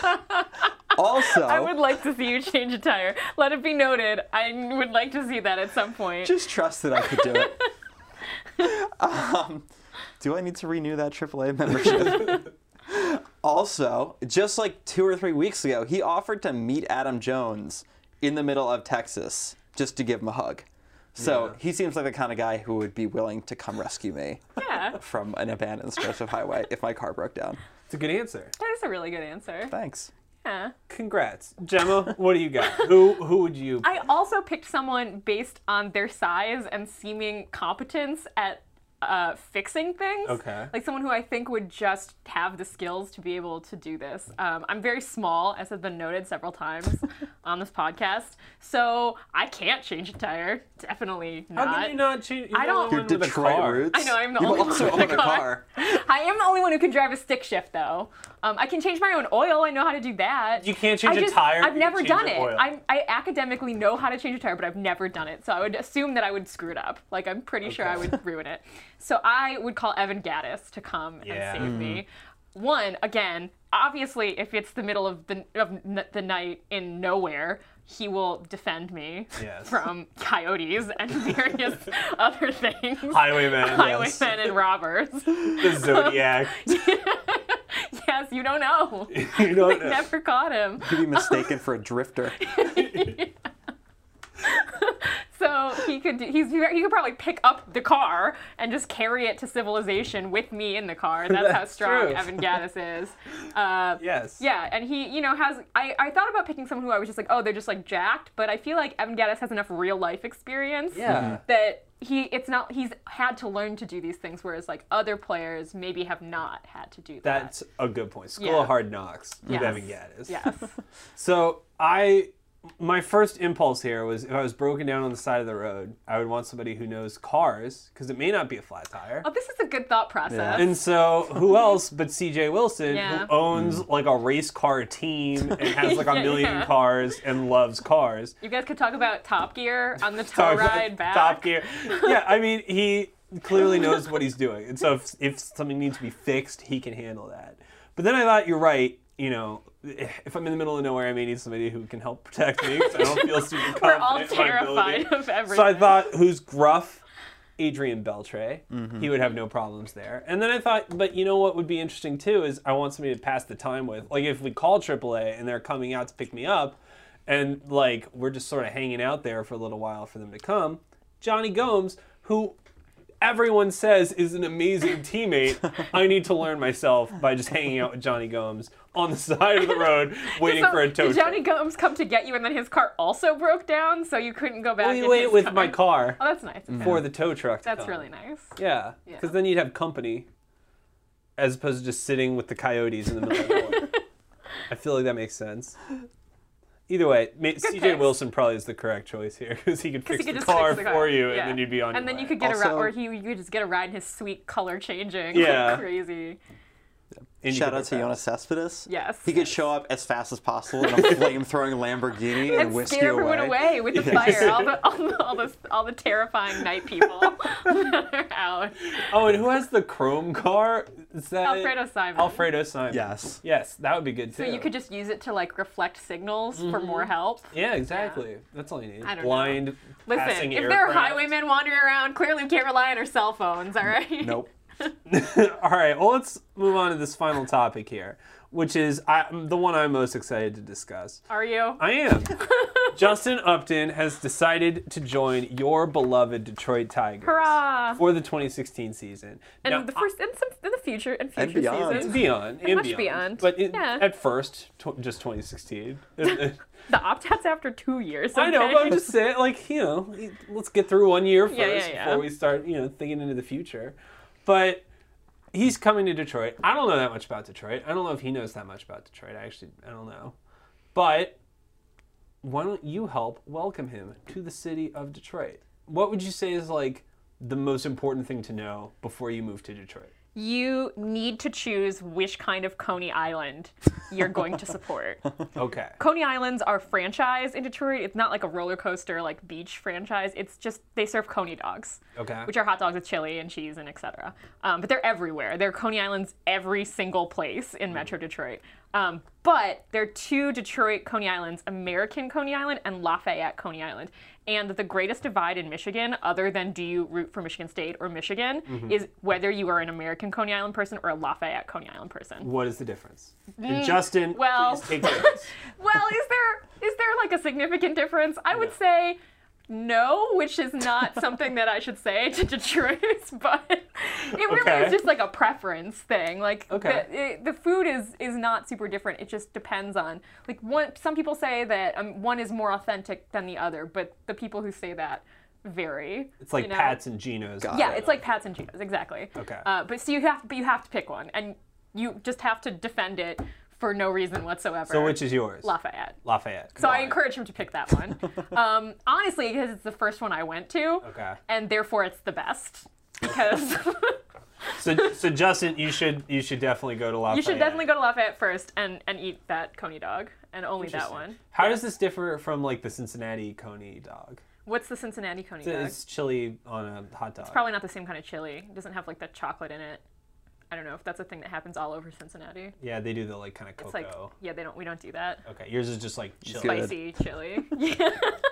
[SPEAKER 4] Also,
[SPEAKER 3] I would like to see you change a tire. Let it be noted, I would like to see that at some point.
[SPEAKER 4] just trust that I could do it. um, do I need to renew that triple A membership? Also, just like two or three weeks ago, he offered to meet Adam Jones in the middle of Texas just to give him a hug. So
[SPEAKER 2] Yeah.
[SPEAKER 4] he seems like the kind of guy who would be willing to come rescue me
[SPEAKER 3] Yeah,
[SPEAKER 4] from an abandoned stretch of highway if my car broke down.
[SPEAKER 2] It's a good answer.
[SPEAKER 3] that is a really good answer.
[SPEAKER 4] Thanks.
[SPEAKER 3] Yeah.
[SPEAKER 2] Congrats. Gemma, what do you got? Who who would you
[SPEAKER 3] I also picked someone based on their size and seeming competence at uh, fixing things.
[SPEAKER 2] Okay.
[SPEAKER 3] Like someone who I think would just have the skills to be able to do this. Um, I'm very small, as has been noted several times on this podcast, so I can't change a tire. Definitely not.
[SPEAKER 2] How can you not change? You're
[SPEAKER 3] I
[SPEAKER 2] the
[SPEAKER 3] don't-
[SPEAKER 2] only
[SPEAKER 4] Your
[SPEAKER 2] one with a
[SPEAKER 4] Detroit
[SPEAKER 2] car.
[SPEAKER 4] roots.
[SPEAKER 3] I know, I'm the
[SPEAKER 4] you
[SPEAKER 3] only
[SPEAKER 4] also
[SPEAKER 3] one with
[SPEAKER 4] own
[SPEAKER 3] a
[SPEAKER 4] a
[SPEAKER 3] car.
[SPEAKER 4] car.
[SPEAKER 3] I am the only one who can drive a stick shift, though. Um, I can change my own oil. I know how to do that.
[SPEAKER 2] You can't change
[SPEAKER 3] I
[SPEAKER 2] a
[SPEAKER 3] just,
[SPEAKER 2] tire,
[SPEAKER 3] I've
[SPEAKER 2] you
[SPEAKER 3] never
[SPEAKER 2] can
[SPEAKER 3] done
[SPEAKER 2] change
[SPEAKER 3] it.
[SPEAKER 2] your oil.
[SPEAKER 3] I'm, I academically know how to change a tire, but I've never done it. So I would assume that I would screw it up. Like, I'm pretty sure I
[SPEAKER 2] Okay.
[SPEAKER 3] would ruin it. So I would call Evan Gaddis to come
[SPEAKER 2] Yeah.
[SPEAKER 3] and save me. One, again, obviously, if it's the middle of the of n- the night in nowhere, he will defend me
[SPEAKER 2] Yes.
[SPEAKER 3] from coyotes and various other things.
[SPEAKER 2] Highwayman.
[SPEAKER 3] Highwaymen and robbers.
[SPEAKER 2] The Zodiac.
[SPEAKER 3] Yes, you don't know.
[SPEAKER 2] You don't
[SPEAKER 3] They
[SPEAKER 2] know.
[SPEAKER 3] never caught him.
[SPEAKER 4] Could be mistaken for a drifter.
[SPEAKER 3] So he could do, he's he could probably pick up the car and just carry it to civilization with me in the car. That's, how
[SPEAKER 2] That's
[SPEAKER 3] strong
[SPEAKER 2] true.
[SPEAKER 3] Evan Gaddis is. Uh,
[SPEAKER 2] Yes.
[SPEAKER 3] Yeah, and he, you know, has I, I thought about picking someone who I was just like, oh, they're just like jacked, but I feel like Evan Gaddis has enough real life experience
[SPEAKER 2] Yeah.
[SPEAKER 3] that he it's not he's had to learn to do these things, whereas like other players maybe have not had to do that.
[SPEAKER 2] That's a good point. School
[SPEAKER 3] Yeah.
[SPEAKER 2] of Hard Knocks with
[SPEAKER 3] Yes.
[SPEAKER 2] Evan Gaddis.
[SPEAKER 3] Yes.
[SPEAKER 2] So I, my first impulse here was if I was broken down on the side of the road, I would want somebody who knows cars because it may not be a flat tire.
[SPEAKER 3] Oh, this is a good thought process.
[SPEAKER 2] And so, who else but C J Wilson,
[SPEAKER 3] Yeah.
[SPEAKER 2] who owns like a race car team and has like a
[SPEAKER 3] Yeah,
[SPEAKER 2] million
[SPEAKER 3] yeah.
[SPEAKER 2] cars and loves cars?
[SPEAKER 3] You guys could talk about Top Gear on the tow
[SPEAKER 2] Talk about
[SPEAKER 3] ride back.
[SPEAKER 2] Top Gear. Yeah, I mean, he clearly knows what he's doing. And so, if, if something needs to be fixed, he can handle that. But then I thought, you're right. You know, if I'm in the middle of nowhere, I may need somebody who can help protect me because I don't feel super confident
[SPEAKER 3] We're all
[SPEAKER 2] in my
[SPEAKER 3] terrified
[SPEAKER 2] ability.
[SPEAKER 3] of everything.
[SPEAKER 2] So I thought, who's gruff? Adrian Beltre. He would have no problems there. And then I thought, but you know what would be interesting too is I want somebody to pass the time with. Like if we call triple A and they're coming out to pick me up, and like we're just sort of hanging out there for a little while for them to come, Johnny Gomes, who everyone says is an amazing teammate, I need to learn myself by just hanging out with Johnny Gomes on the side of the road waiting
[SPEAKER 3] So,
[SPEAKER 2] for a tow
[SPEAKER 3] did
[SPEAKER 2] truck.
[SPEAKER 3] Johnny Gomes come to get you, and then his car also broke down, so you couldn't go back?
[SPEAKER 2] Well, you
[SPEAKER 3] in
[SPEAKER 2] wait
[SPEAKER 3] his
[SPEAKER 2] with
[SPEAKER 3] car?
[SPEAKER 2] my car
[SPEAKER 3] Oh, that's nice.
[SPEAKER 2] for the tow truck to
[SPEAKER 3] That's
[SPEAKER 2] come.
[SPEAKER 3] really nice.
[SPEAKER 2] Yeah,
[SPEAKER 3] Yeah.
[SPEAKER 2] because then you'd have company, as opposed to just sitting with the coyotes in the middle of nowhere. I feel like that makes sense. Either way, ma- C J
[SPEAKER 3] picks.
[SPEAKER 2] Wilson probably is the correct choice here because he could
[SPEAKER 3] Because
[SPEAKER 2] fix
[SPEAKER 3] he
[SPEAKER 2] the
[SPEAKER 3] could just
[SPEAKER 2] car
[SPEAKER 3] fix the
[SPEAKER 2] for you,
[SPEAKER 3] Yeah.
[SPEAKER 2] and then you'd be on.
[SPEAKER 3] And
[SPEAKER 2] your
[SPEAKER 3] then you
[SPEAKER 2] way.
[SPEAKER 3] could get a ride,
[SPEAKER 4] Also-
[SPEAKER 3] or he you could just get a ride in his sweet color changing.
[SPEAKER 2] Yeah.
[SPEAKER 3] Like crazy.
[SPEAKER 2] And you
[SPEAKER 4] Shout
[SPEAKER 2] could
[SPEAKER 4] out
[SPEAKER 2] go
[SPEAKER 4] to Jonas
[SPEAKER 2] fast.
[SPEAKER 4] Cespedes.
[SPEAKER 3] Yes.
[SPEAKER 4] He could show up as fast as possible in a flame-throwing Lamborghini and,
[SPEAKER 3] And
[SPEAKER 4] whisk
[SPEAKER 3] steer
[SPEAKER 4] you
[SPEAKER 3] everyone
[SPEAKER 4] away.
[SPEAKER 3] away with the
[SPEAKER 4] Yes.
[SPEAKER 3] fire. All the, all the all the all the terrifying night people that are out.
[SPEAKER 2] Oh, and who has the chrome car? Is that
[SPEAKER 3] Alfredo Simon.
[SPEAKER 2] Alfredo Simon.
[SPEAKER 4] Yes.
[SPEAKER 2] Yes, that would be good too.
[SPEAKER 3] So you could just use it to like reflect signals for more help.
[SPEAKER 2] Yeah, exactly. That's all you need.
[SPEAKER 3] I don't know.
[SPEAKER 2] Blind
[SPEAKER 3] Listen,
[SPEAKER 2] passing
[SPEAKER 3] if there are
[SPEAKER 2] aircraft.
[SPEAKER 3] highwaymen wandering around, clearly we can't rely on our cell phones, all right?
[SPEAKER 4] Nope.
[SPEAKER 2] All right, well, let's move on to this final topic here, which is I, the one I'm most excited to discuss.
[SPEAKER 3] Are you?
[SPEAKER 2] I am. Justin Upton has decided to join your beloved Detroit Tigers
[SPEAKER 3] Hurrah!
[SPEAKER 2] for the twenty sixteen season.
[SPEAKER 3] And
[SPEAKER 2] Now,
[SPEAKER 3] the first, and some in the future, and future
[SPEAKER 4] beyond.
[SPEAKER 2] and
[SPEAKER 3] seasons.
[SPEAKER 2] beyond, and
[SPEAKER 3] much
[SPEAKER 2] beyond,
[SPEAKER 3] beyond.
[SPEAKER 2] but it,
[SPEAKER 3] Yeah.
[SPEAKER 2] at first, tw- just twenty sixteen.
[SPEAKER 3] The opt-outs after two years.
[SPEAKER 2] I know,
[SPEAKER 3] okay?
[SPEAKER 2] but I'm just saying, like, you know, let's get through one year first
[SPEAKER 3] Yeah, yeah, yeah.
[SPEAKER 2] before we start, you know, thinking into the future. But he's coming to Detroit. I don't know that much about Detroit. I don't know if he knows that much about Detroit. I actually, I don't know. But why don't you help welcome him to the city of Detroit? What would you say is, like, the most important thing to know before you move to Detroit?
[SPEAKER 3] You need to choose which kind of Coney Island you're going to support.
[SPEAKER 2] Okay.
[SPEAKER 3] Coney Islands are franchise in Detroit. It's not like a roller coaster, like beach franchise. It's just they serve Coney dogs,
[SPEAKER 2] Okay.
[SPEAKER 3] which are hot dogs with chili and cheese and et cetera. Um, but they're everywhere. There are Coney Islands every single place in Metro Detroit. Um, but there are two Detroit Coney Islands, American Coney Island and Lafayette Coney Island. And the greatest divide in Michigan, other than do you root for Michigan State or Michigan, is whether you are an American Coney Island person or a Lafayette Coney Island person.
[SPEAKER 2] What is the difference? And Justin,
[SPEAKER 3] Mm, well-
[SPEAKER 2] please take this.
[SPEAKER 3] Well, is there is there like a significant difference? I would say no, which is not something that I should say to Detroit, but it really
[SPEAKER 2] Okay.
[SPEAKER 3] is just like a preference thing. Like
[SPEAKER 2] Okay.
[SPEAKER 3] the, it, the food is is not super different. It just depends on like one. Some people say that um, one is more authentic than the other, but the people who say that vary.
[SPEAKER 2] It's like
[SPEAKER 3] you know?
[SPEAKER 2] Pat's and Geno's.
[SPEAKER 4] Got
[SPEAKER 3] Yeah,
[SPEAKER 4] it.
[SPEAKER 3] it's like Pat's and Geno's, exactly.
[SPEAKER 2] Okay.
[SPEAKER 3] Uh, but so you have, but you have to pick one, and you just have to defend it for no reason whatsoever.
[SPEAKER 2] So which is yours?
[SPEAKER 3] Lafayette.
[SPEAKER 2] Lafayette.
[SPEAKER 3] So I
[SPEAKER 2] Why?
[SPEAKER 3] encourage him to pick that one. um, honestly, because it's the first one I went to,
[SPEAKER 2] Okay.
[SPEAKER 3] and therefore it's the best. Because
[SPEAKER 2] So, so Justin, you should you should definitely go to Lafayette.
[SPEAKER 3] you should definitely go to Lafayette first and, and eat that coney dog, and only that
[SPEAKER 2] Interesting.
[SPEAKER 3] one.
[SPEAKER 2] How does this differ from like the Cincinnati coney dog?
[SPEAKER 3] What's the Cincinnati coney
[SPEAKER 2] It's,
[SPEAKER 3] dog?
[SPEAKER 2] it's chili on a hot dog.
[SPEAKER 3] Probably not the same kind of chili. It doesn't have like the chocolate in it. I don't know if that's a thing that happens all over Cincinnati.
[SPEAKER 2] Yeah, they do the like kind of cocoa.
[SPEAKER 3] It's like, yeah, they don't. We don't do that.
[SPEAKER 2] Okay, yours is just like chili.
[SPEAKER 4] Good.
[SPEAKER 3] Spicy chili. Yeah.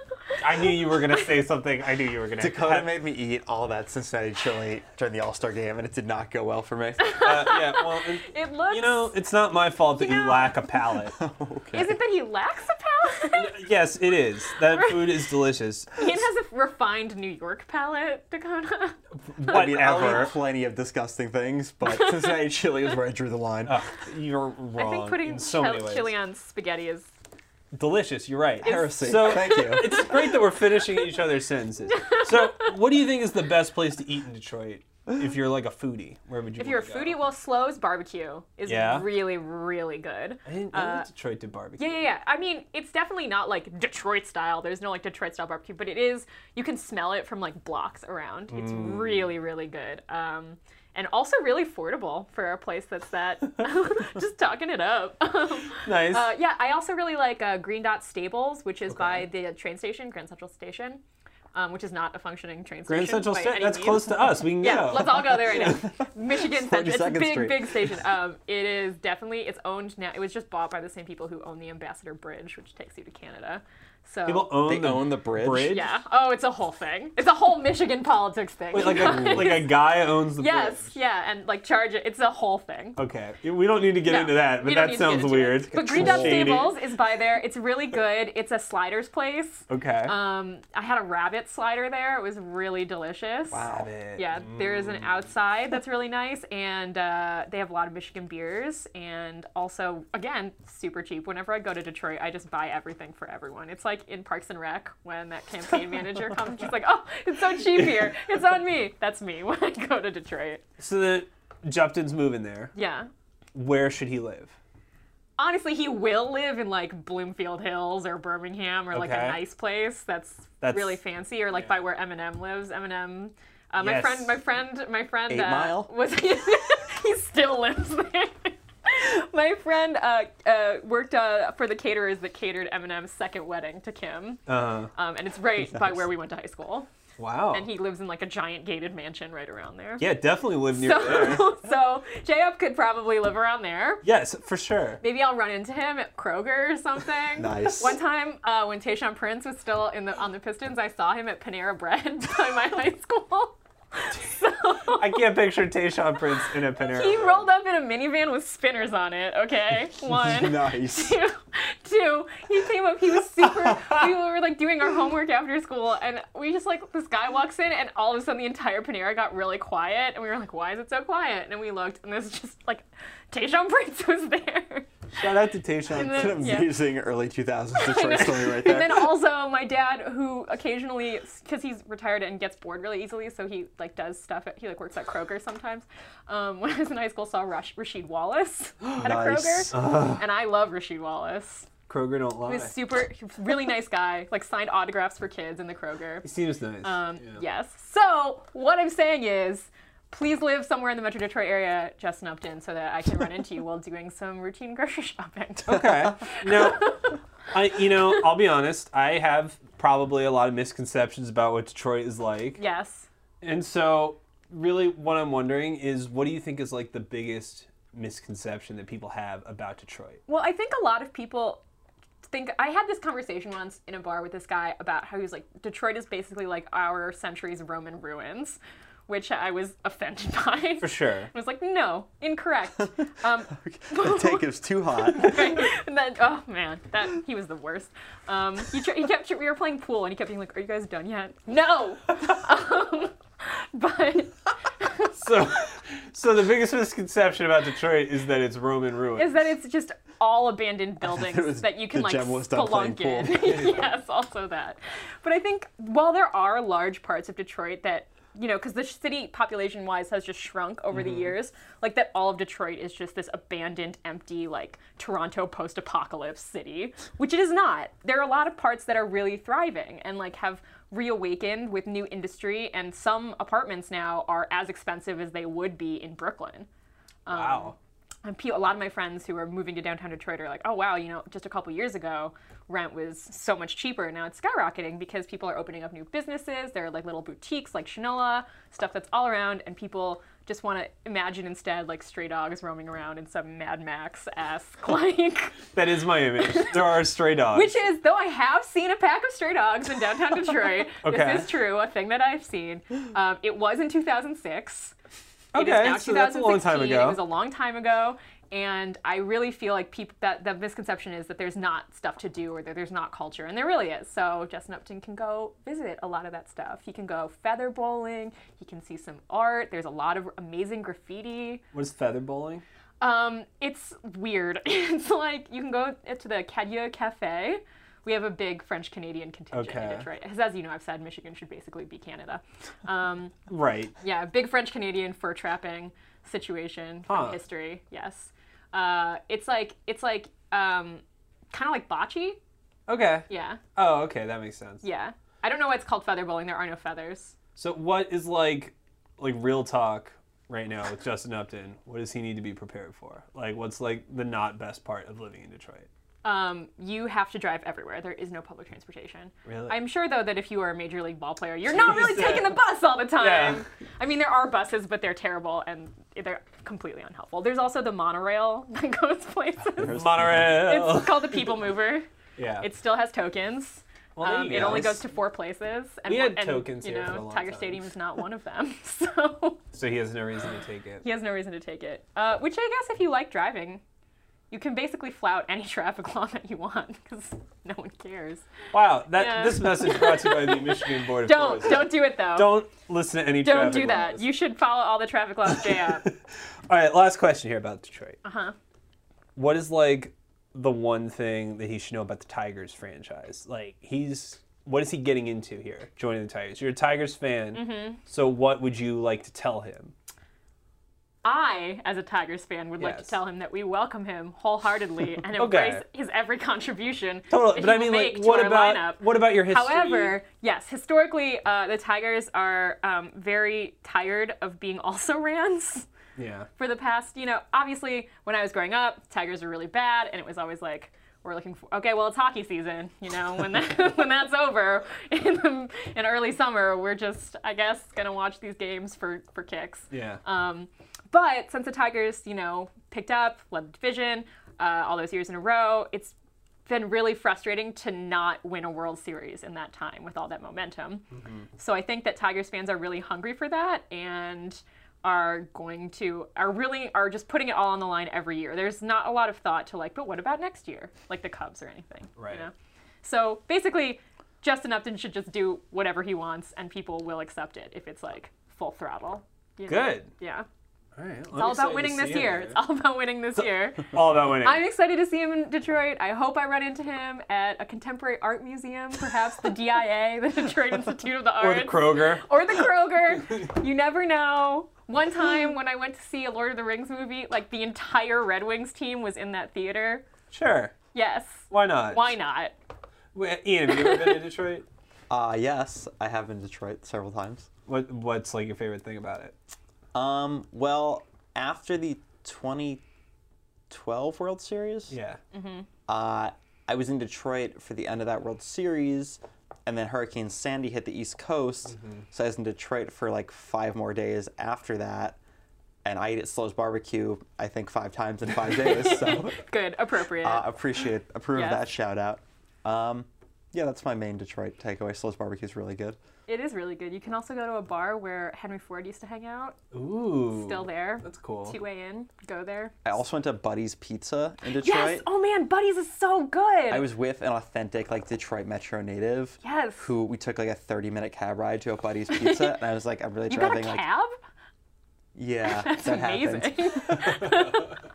[SPEAKER 2] I knew you were gonna say something. I knew you were gonna.
[SPEAKER 4] Dakota
[SPEAKER 2] have-
[SPEAKER 4] made me eat all that Cincinnati chili during the All-Star game, and it did not go well for me.
[SPEAKER 2] Uh, yeah, well, it,
[SPEAKER 3] It looks.
[SPEAKER 2] you know, it's not my fault that
[SPEAKER 3] You
[SPEAKER 2] you
[SPEAKER 3] know-
[SPEAKER 2] lack a palate.
[SPEAKER 4] Okay.
[SPEAKER 3] Is it that he lacks a palate?
[SPEAKER 2] Yes, it is. That food is delicious.
[SPEAKER 3] Ian has a refined New York palate, Dakota.
[SPEAKER 4] I mean, I'll
[SPEAKER 2] Whatever.
[SPEAKER 4] eat plenty of disgusting things, but Cincinnati chili is where I drew the line.
[SPEAKER 2] Ugh, you're wrong
[SPEAKER 3] I think putting
[SPEAKER 2] in so
[SPEAKER 3] chil-
[SPEAKER 2] many ways.
[SPEAKER 3] chili on spaghetti is.
[SPEAKER 2] Delicious. You're right.
[SPEAKER 4] Heresy.
[SPEAKER 2] So
[SPEAKER 4] Thank you.
[SPEAKER 2] it's great that we're finishing each other's sentences. So, what do you think is the best place to eat in Detroit? If you're like a foodie, where would you?
[SPEAKER 3] If you're a
[SPEAKER 2] wanna go?
[SPEAKER 3] foodie, well, Slow's barbecue is
[SPEAKER 2] Yeah?
[SPEAKER 3] really, really good.
[SPEAKER 2] I didn't know
[SPEAKER 3] uh,
[SPEAKER 2] that Detroit did barbecue.
[SPEAKER 3] Yeah, yeah, yeah. I mean, it's definitely not like Detroit style. There's no like Detroit style barbecue, but it is. You can smell it from like blocks around. It's
[SPEAKER 2] Mm.
[SPEAKER 3] really, really good. Um, and also really affordable for a place that's that. Just talking it up.
[SPEAKER 2] Nice.
[SPEAKER 3] Uh, yeah, I also really like uh, Green Dot Stables, which is by
[SPEAKER 2] Okay.
[SPEAKER 3] the train station, Grand Central Station, um, which is not a functioning train
[SPEAKER 2] Grand
[SPEAKER 3] station.
[SPEAKER 2] Central
[SPEAKER 3] by
[SPEAKER 2] Station.
[SPEAKER 3] any
[SPEAKER 2] That's
[SPEAKER 3] means.
[SPEAKER 2] close to us. We can
[SPEAKER 3] Yeah,
[SPEAKER 2] go.
[SPEAKER 3] let's all go there right now. Michigan Central. It's a
[SPEAKER 4] forty-second
[SPEAKER 3] big,
[SPEAKER 4] Street.
[SPEAKER 3] big station. Um, it is definitely, it's owned now. It was just bought by the same people who own the Ambassador Bridge, which takes you to Canada. So
[SPEAKER 2] People own
[SPEAKER 4] They
[SPEAKER 2] the
[SPEAKER 4] own the bridge?
[SPEAKER 3] yeah. Oh, it's a whole thing. It's a whole Michigan politics thing.
[SPEAKER 2] Wait, like a like a guy owns the
[SPEAKER 3] yes,
[SPEAKER 2] bridge.
[SPEAKER 3] yeah, and like charge it. It's a whole thing.
[SPEAKER 2] Okay, we don't need to get
[SPEAKER 3] No,
[SPEAKER 2] into that, but
[SPEAKER 3] we don't
[SPEAKER 2] that
[SPEAKER 3] need to get
[SPEAKER 2] sounds
[SPEAKER 3] into it.
[SPEAKER 2] weird.
[SPEAKER 3] But Green Dot
[SPEAKER 2] Shady.
[SPEAKER 3] Stables is by there. It's really good. It's a sliders place.
[SPEAKER 2] Okay.
[SPEAKER 3] Um, I had a rabbit slider there. It was really delicious.
[SPEAKER 4] Wow.
[SPEAKER 3] Yeah, there is an outside that's really nice, and uh, they have a lot of Michigan beers, and also, again, super cheap. Whenever I go to Detroit, I just buy everything for everyone. It's like in Parks and Rec when that campaign manager comes, she's like, "Oh, it's so cheap here. It's on me." That's me when I go to Detroit.
[SPEAKER 2] So then, Jupton's moving there.
[SPEAKER 3] Yeah.
[SPEAKER 2] Where should he live?
[SPEAKER 3] Honestly, he will live in like Bloomfield Hills or Birmingham or like
[SPEAKER 2] Okay.
[SPEAKER 3] a nice place that's,
[SPEAKER 2] That's-
[SPEAKER 3] really fancy, or like by where Eminem lives. Eminem, uh, my
[SPEAKER 2] Yes.
[SPEAKER 3] friend, my friend, my friend
[SPEAKER 4] Eight
[SPEAKER 3] uh,
[SPEAKER 4] Mile?
[SPEAKER 3] was he still lives there. My friend uh, uh, worked uh, for the caterers that catered Eminem's second wedding to Kim,
[SPEAKER 2] Uh,
[SPEAKER 3] um, and it's right by where we went to high school.
[SPEAKER 2] wow.
[SPEAKER 3] And he lives in like a giant gated mansion right around there.
[SPEAKER 2] yeah, definitely live near there.
[SPEAKER 3] So, so J-Up could probably live around there.
[SPEAKER 2] Yes, for sure.
[SPEAKER 3] Maybe I'll run into him at Kroger or something.
[SPEAKER 4] Nice.
[SPEAKER 3] One time, uh, when Tayshaun Prince was still in the on the Pistons, I saw him at Panera Bread by my high school. So
[SPEAKER 2] I can't picture Tayshaun Prince in a Panera.
[SPEAKER 3] he
[SPEAKER 2] Bread.
[SPEAKER 3] rolled up in a minivan with spinners on it. Okay, one.
[SPEAKER 4] Nice.
[SPEAKER 3] Two, two, he came up, he was super, we were like doing our homework after school, and we just like, this guy walks in, and all of a sudden the entire Panera got really quiet, and we were like, why is it so quiet? And we looked, and this just like, Tayshaun Prince was there.
[SPEAKER 2] Shout out to Tayshaun.
[SPEAKER 3] And
[SPEAKER 4] It's
[SPEAKER 3] then-
[SPEAKER 4] an
[SPEAKER 3] Yeah.
[SPEAKER 4] amazing early two thousands Detroit story right
[SPEAKER 3] And
[SPEAKER 4] there.
[SPEAKER 3] then also my dad, who occasionally, because he's retired and gets bored really easily, so he like does stuff. At, he like works at Kroger sometimes. Um, when I was in high school, saw Rash- Rasheed Wallace at
[SPEAKER 4] Nice.
[SPEAKER 3] a Kroger, and I love Rasheed Wallace.
[SPEAKER 2] Kroger don't lie.
[SPEAKER 3] He was super, he was a really nice guy. Like signed autographs for kids in the Kroger.
[SPEAKER 2] He seems nice.
[SPEAKER 3] Um,
[SPEAKER 2] yeah.
[SPEAKER 3] Yes. So what I'm saying is, please live somewhere in the Metro Detroit area, Justin Upton, so that I can run into you while doing some routine grocery shopping.
[SPEAKER 2] Okay. Now, I you know I'll be honest. I have probably a lot of misconceptions about what Detroit is like,
[SPEAKER 3] Yes.
[SPEAKER 2] and so really what I'm wondering is, what do you think is like the biggest misconception that people have about Detroit?
[SPEAKER 3] Well, I think a lot of people think, I had this conversation once in a bar with this guy about how he was like, Detroit is basically like our century's Roman ruins, which I was offended by.
[SPEAKER 2] For sure.
[SPEAKER 3] I was like, no, incorrect. Um,
[SPEAKER 4] The take is too hot.
[SPEAKER 3] and then, oh man, that he was the worst. Um, he, tr- he kept, we were playing pool, and he kept being like, "Are you guys done yet?" No. um, but
[SPEAKER 2] So, so the biggest misconception about Detroit is that it's Roman ruins.
[SPEAKER 3] is that it's just all abandoned
[SPEAKER 4] it
[SPEAKER 3] buildings
[SPEAKER 4] was
[SPEAKER 3] that you can
[SPEAKER 4] the
[SPEAKER 3] like
[SPEAKER 4] gem was done playing
[SPEAKER 3] spelunk in. Yes, also that. But I think while there are large parts of Detroit that you know, because the city population-wise has just shrunk over mm-hmm. the years, like that all of Detroit is just this abandoned, empty, like Toronto post-apocalypse city, which it is not. There are a lot of parts that are really thriving and like have reawakened with new industry, and some apartments now are as expensive as they would be in Brooklyn. Um,
[SPEAKER 2] Wow.
[SPEAKER 3] And pe- a lot of my friends who are moving to downtown Detroit are like, oh, wow, you know, just a couple years ago, rent was so much cheaper. Now it's skyrocketing because people are opening up new businesses. There are like little boutiques like Shinola, stuff that's all around, and people just want to imagine instead like stray dogs roaming around in some Mad Max-esque like...
[SPEAKER 2] That is my image. There are stray dogs.
[SPEAKER 3] Which is, though I have seen a pack of stray dogs in downtown Detroit,
[SPEAKER 2] Okay.
[SPEAKER 3] this is true, a thing that I've seen. Um, it was in two thousand six.
[SPEAKER 2] Okay,
[SPEAKER 3] it is now
[SPEAKER 2] so that's a long time ago.
[SPEAKER 3] It was a long time ago, and I really feel like people that the misconception is that there's not stuff to do or that there's not culture, and there really is. So Justin Upton can go visit a lot of that stuff. He can go feather bowling. He can see some art. There's a lot of amazing graffiti.
[SPEAKER 2] What is feather bowling?
[SPEAKER 3] Um, it's weird. It's like you can go to the Cadia Cafe. We have a big French-Canadian contingent
[SPEAKER 2] Okay.
[SPEAKER 3] in Detroit. As, as you know, I've said Michigan should basically be Canada. Um,
[SPEAKER 2] Right.
[SPEAKER 3] yeah, big French-Canadian fur trapping situation from
[SPEAKER 2] Huh.
[SPEAKER 3] history. Yes, uh, it's like it's like um, kind of like bocce.
[SPEAKER 2] Okay.
[SPEAKER 3] Yeah,
[SPEAKER 2] Oh, okay, that makes sense.
[SPEAKER 3] yeah. I don't know why it's called feather bowling. There are no feathers.
[SPEAKER 2] So what is like, like real talk right now with Justin Upton? What does he need to be prepared for? Like, what's like the not best part of living in Detroit?
[SPEAKER 3] Um, you have to drive everywhere. There is no public transportation.
[SPEAKER 2] Really?
[SPEAKER 3] I'm sure, though, that if you are a major league ball player, you're not really
[SPEAKER 2] Jesus.
[SPEAKER 3] taking the bus all the time.
[SPEAKER 2] Yeah.
[SPEAKER 3] I mean, there are buses, but they're terrible and they're completely unhelpful. There's also the monorail that goes places.
[SPEAKER 2] Monorail.
[SPEAKER 3] It's called the People Mover.
[SPEAKER 2] Yeah.
[SPEAKER 3] It still has tokens.
[SPEAKER 2] Well, there
[SPEAKER 3] Um,
[SPEAKER 2] you
[SPEAKER 3] it
[SPEAKER 2] go.
[SPEAKER 3] only goes to four places. And
[SPEAKER 2] We had
[SPEAKER 3] and,
[SPEAKER 2] tokens
[SPEAKER 3] you
[SPEAKER 2] here
[SPEAKER 3] know,
[SPEAKER 2] for a long
[SPEAKER 3] Tiger
[SPEAKER 2] time.
[SPEAKER 3] Stadium is not one of them. So
[SPEAKER 2] So he has no reason to take it.
[SPEAKER 3] he has no reason to take it. Uh, which I guess if you like driving, you can basically flout any traffic law that you want because no one cares.
[SPEAKER 2] Wow. That
[SPEAKER 3] Yeah.
[SPEAKER 2] this message brought to you by the Michigan Board of
[SPEAKER 3] Don't
[SPEAKER 2] Tourism.
[SPEAKER 3] don't do it though.
[SPEAKER 2] Don't listen to any
[SPEAKER 3] Don't
[SPEAKER 2] traffic
[SPEAKER 3] do that.
[SPEAKER 2] laws.
[SPEAKER 3] You should follow all the traffic laws, J up.
[SPEAKER 2] All right, last question here about Detroit.
[SPEAKER 3] Uh huh.
[SPEAKER 2] What is like the one thing that he should know about the Tigers franchise? Like he's what is he getting into here joining the Tigers? You're a Tigers fan.
[SPEAKER 3] Mm-hmm.
[SPEAKER 2] So what would you like to tell him?
[SPEAKER 3] I, as a Tigers fan, would like to
[SPEAKER 2] Yes.
[SPEAKER 3] tell him that we welcome him wholeheartedly and
[SPEAKER 2] Okay.
[SPEAKER 3] embrace his every contribution.
[SPEAKER 2] Totally,
[SPEAKER 3] that
[SPEAKER 2] but
[SPEAKER 3] he
[SPEAKER 2] I mean,
[SPEAKER 3] will
[SPEAKER 2] like,
[SPEAKER 3] make to
[SPEAKER 2] what
[SPEAKER 3] our
[SPEAKER 2] about
[SPEAKER 3] lineup.
[SPEAKER 2] what about your history?
[SPEAKER 3] However, yes, historically, uh, the Tigers are um, very tired of being also-rans.
[SPEAKER 2] yeah,
[SPEAKER 3] For the past, you know, obviously when I was growing up, Tigers were really bad, and it was always like, we're looking for, okay, well, it's hockey season, you know, when that, when that's over in, the, in early summer, we're just, I guess, gonna watch these games for, for kicks.
[SPEAKER 2] yeah.
[SPEAKER 3] Um, but since the Tigers, you know, picked up, led the division uh, all those years in a row, it's been really frustrating to not win a World Series in that time with all that momentum.
[SPEAKER 2] Mm-hmm.
[SPEAKER 3] So I think that Tigers fans are really hungry for that and are going to, are really, are just putting it all on the line every year. There's not a lot of thought to like, but what about next year? Like the Cubs or anything.
[SPEAKER 2] Right.
[SPEAKER 3] You know? So basically, Justin Upton should just do whatever he wants and people will accept it if it's like full throttle. You know?
[SPEAKER 2] Good.
[SPEAKER 3] Yeah.
[SPEAKER 2] All right.
[SPEAKER 3] It's all about winning this year. It's all about winning this year.
[SPEAKER 2] all about winning.
[SPEAKER 3] I'm excited to see him in Detroit. I hope I run into him at a contemporary art museum, perhaps the D I A, the Detroit Institute of the
[SPEAKER 2] or
[SPEAKER 3] Arts.
[SPEAKER 2] the Kroger.
[SPEAKER 3] Or the Kroger. You never know. One time when I went to see a Lord of the Rings movie, like the entire Red Wings team was in that theater.
[SPEAKER 2] Sure.
[SPEAKER 3] Yes.
[SPEAKER 2] Why not?
[SPEAKER 3] Why not?
[SPEAKER 2] Wait, Ian, have you ever been to Detroit?
[SPEAKER 4] Uh, yes, I have been to Detroit several times.
[SPEAKER 2] What What's like your favorite thing about it?
[SPEAKER 4] Um, well, after the twenty twelve World Series,
[SPEAKER 2] Yeah.
[SPEAKER 4] uh, I was in Detroit for the end of that World Series, and then Hurricane Sandy hit the East Coast, so I was in Detroit for like five more days after that, and I ate at Slo's Barbecue, I think five times in five days, so
[SPEAKER 3] Good. Appropriate.
[SPEAKER 4] uh, appreciate, approve
[SPEAKER 3] Yes.
[SPEAKER 4] of that shout out. Um, yeah, that's my main Detroit takeaway. Slo's Barbecue is really good.
[SPEAKER 3] It is really good. You can also go to a bar where Henry Ford used to hang out.
[SPEAKER 2] Ooh.
[SPEAKER 3] Still there.
[SPEAKER 2] That's cool.
[SPEAKER 3] two A in. Go there.
[SPEAKER 4] I also went to Buddy's Pizza in Detroit.
[SPEAKER 3] Yes! Oh man, Buddy's is so good!
[SPEAKER 4] I was with an authentic like Detroit Metro native.
[SPEAKER 3] Yes.
[SPEAKER 4] Who we took like a thirty minute cab ride to a Buddy's Pizza, and I was like, I'm really
[SPEAKER 3] You got a
[SPEAKER 4] driving like
[SPEAKER 3] cab?
[SPEAKER 4] yeah,
[SPEAKER 3] That's
[SPEAKER 4] that
[SPEAKER 3] amazing.
[SPEAKER 4] happened.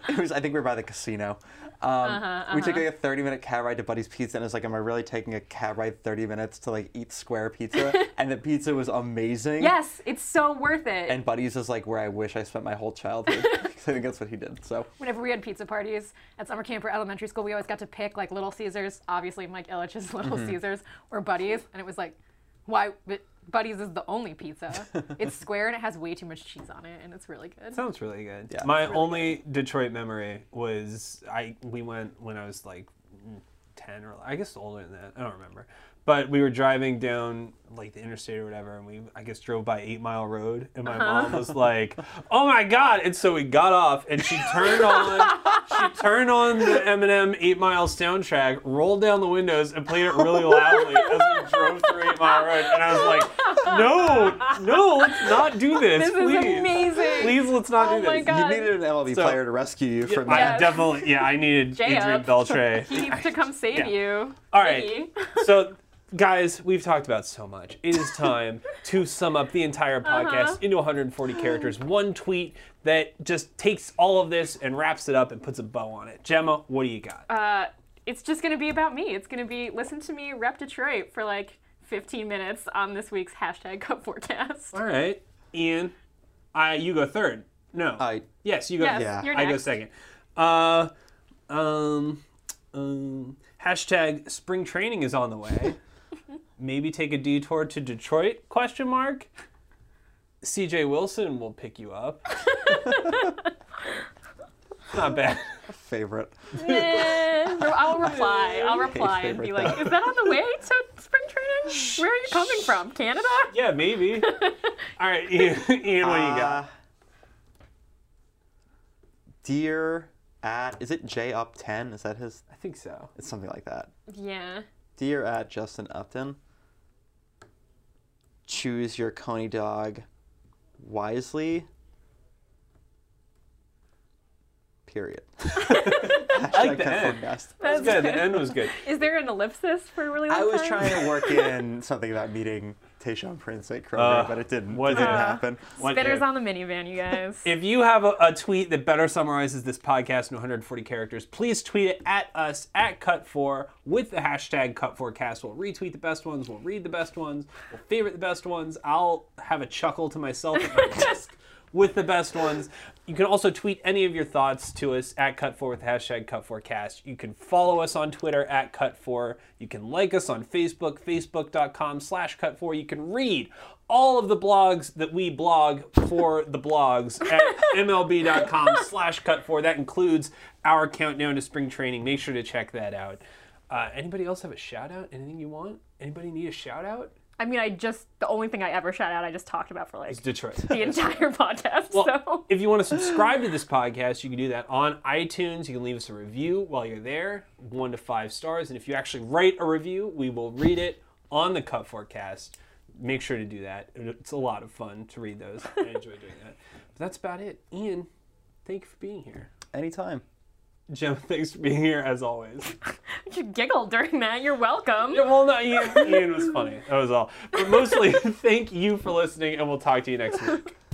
[SPEAKER 4] it was I think we were by the casino. Um,
[SPEAKER 3] Uh-huh, uh-huh.
[SPEAKER 4] We took like a thirty minute cab ride to Buddy's Pizza, and it's like, am I really taking a cab ride thirty minutes to like eat square pizza? And the pizza was amazing.
[SPEAKER 3] Yes, it's so worth it.
[SPEAKER 4] And Buddy's is like where I wish I spent my whole childhood. Because I think that's what he did. So
[SPEAKER 3] Whenever we had pizza parties at summer camp or elementary school, we always got to pick like Little Caesars, obviously Mike Illich's Little
[SPEAKER 4] Mm-hmm.
[SPEAKER 3] Caesars, or Buddy's, and it was like, why? But Buddy's is the only pizza. It's square and it has way too much cheese on it, and it's really good.
[SPEAKER 2] Sounds really good.
[SPEAKER 4] Yeah.
[SPEAKER 2] My only Detroit memory was I we went when I was like ten or I guess older than that. I don't remember. But we were driving down like the interstate or whatever, and we I guess drove by Eight Mile Road, and my mom was like, "Oh my God!" And so we got off, and she turned on she turned on the Eminem Eight Mile soundtrack, rolled down the windows, and played it really loudly as we drove through Eight Mile Road. And I was like, "No, no, let's not do this,
[SPEAKER 3] This is
[SPEAKER 2] please,
[SPEAKER 3] amazing.
[SPEAKER 2] please, let's not
[SPEAKER 3] Oh
[SPEAKER 2] do
[SPEAKER 3] my
[SPEAKER 2] this."
[SPEAKER 3] God.
[SPEAKER 4] you needed an M L B
[SPEAKER 2] So-
[SPEAKER 4] player to rescue you from
[SPEAKER 2] I
[SPEAKER 4] that.
[SPEAKER 3] Yes.
[SPEAKER 2] definitely, yeah, I needed
[SPEAKER 3] J-Up.
[SPEAKER 2] Adrian Beltre.
[SPEAKER 3] He needs to come save
[SPEAKER 2] Yeah.
[SPEAKER 3] you.
[SPEAKER 2] All right.
[SPEAKER 3] Maybe.
[SPEAKER 2] So, guys, we've talked about so much. It is time to sum up the entire podcast
[SPEAKER 3] Uh-huh.
[SPEAKER 2] into one hundred forty characters. One tweet that just takes all of this and wraps it up and puts a bow on it. Gemma, what do you got?
[SPEAKER 3] Uh, it's just gonna be about me. It's gonna be listen to me rep Detroit for like fifteen minutes on this week's hashtag Cup Forecast.
[SPEAKER 2] all right, Ian, I you go third. No.
[SPEAKER 4] I
[SPEAKER 2] yes, you go.
[SPEAKER 3] Yes,
[SPEAKER 4] Yeah.
[SPEAKER 3] you're
[SPEAKER 2] I go
[SPEAKER 3] next.
[SPEAKER 2] second. Uh, um, um, hashtag spring training is on the way. Maybe take a detour to Detroit? Question mark. C J Wilson will pick you up. Not bad.
[SPEAKER 4] favorite.
[SPEAKER 3] Eh, I'll reply. I'll reply and be
[SPEAKER 4] favorite
[SPEAKER 3] like, "Is that on the way to spring training? Where are you coming from? Canada?"
[SPEAKER 2] Yeah, maybe. All right, Ian, Ian what do you got?
[SPEAKER 4] Uh, Dear at is it J up ten? Is that his?
[SPEAKER 2] I think so.
[SPEAKER 4] It's something like that.
[SPEAKER 3] Yeah.
[SPEAKER 4] Dear at Justin Upton. Choose your coney dog wisely. Period.
[SPEAKER 2] I like the end.
[SPEAKER 4] Podcast.
[SPEAKER 2] That's good. The end was good.
[SPEAKER 3] Is there an ellipsis for a really long
[SPEAKER 4] I was
[SPEAKER 3] time?
[SPEAKER 4] trying to work in something about meeting Tayshaun Prince at Kroger,
[SPEAKER 2] Uh,
[SPEAKER 4] but it didn't.
[SPEAKER 2] what
[SPEAKER 4] It didn't
[SPEAKER 2] if?
[SPEAKER 4] happen.
[SPEAKER 2] What
[SPEAKER 3] Spitters
[SPEAKER 2] if?
[SPEAKER 3] on the minivan, you guys.
[SPEAKER 2] If you have a, a tweet that better summarizes this podcast in one hundred forty characters, please tweet it at us at cut four with the hashtag cut four cast. We'll retweet the best ones. We'll read the best ones. We'll favorite the best ones. I'll have a chuckle to myself at my desk with the best ones. You can also tweet any of your thoughts to us at cut four with the hashtag cut four cast. You can follow us on Twitter at cut four. You can like us on Facebook, facebook.com slash cut four. You can read all of the blogs that we blog for the blogs at mlb.com slash cut four. That includes our countdown to spring training. Make sure to check that out. Uh, anybody else have a shout out? Anything you want? Anybody need a shout out?
[SPEAKER 3] I mean, I just, the only thing I ever shout out, I just talked about for like
[SPEAKER 2] It's Detroit.
[SPEAKER 3] the entire podcast.
[SPEAKER 2] Well,
[SPEAKER 3] so
[SPEAKER 2] if you want to subscribe to this podcast, you can do that on iTunes. You can leave us a review while you're there, one to five stars. And if you actually write a review, we will read it on the Cut Forecast. Make sure to do that. It's a lot of fun to read those. I enjoy doing that. But that's about it. Ian, thank you for being here.
[SPEAKER 4] Anytime.
[SPEAKER 2] Jem, thanks for being here as always.
[SPEAKER 3] you giggled during that. You're welcome.
[SPEAKER 2] Yeah, well, no, Ian, Ian was funny. That was all. But mostly, thank you for listening, and we'll talk to you next week.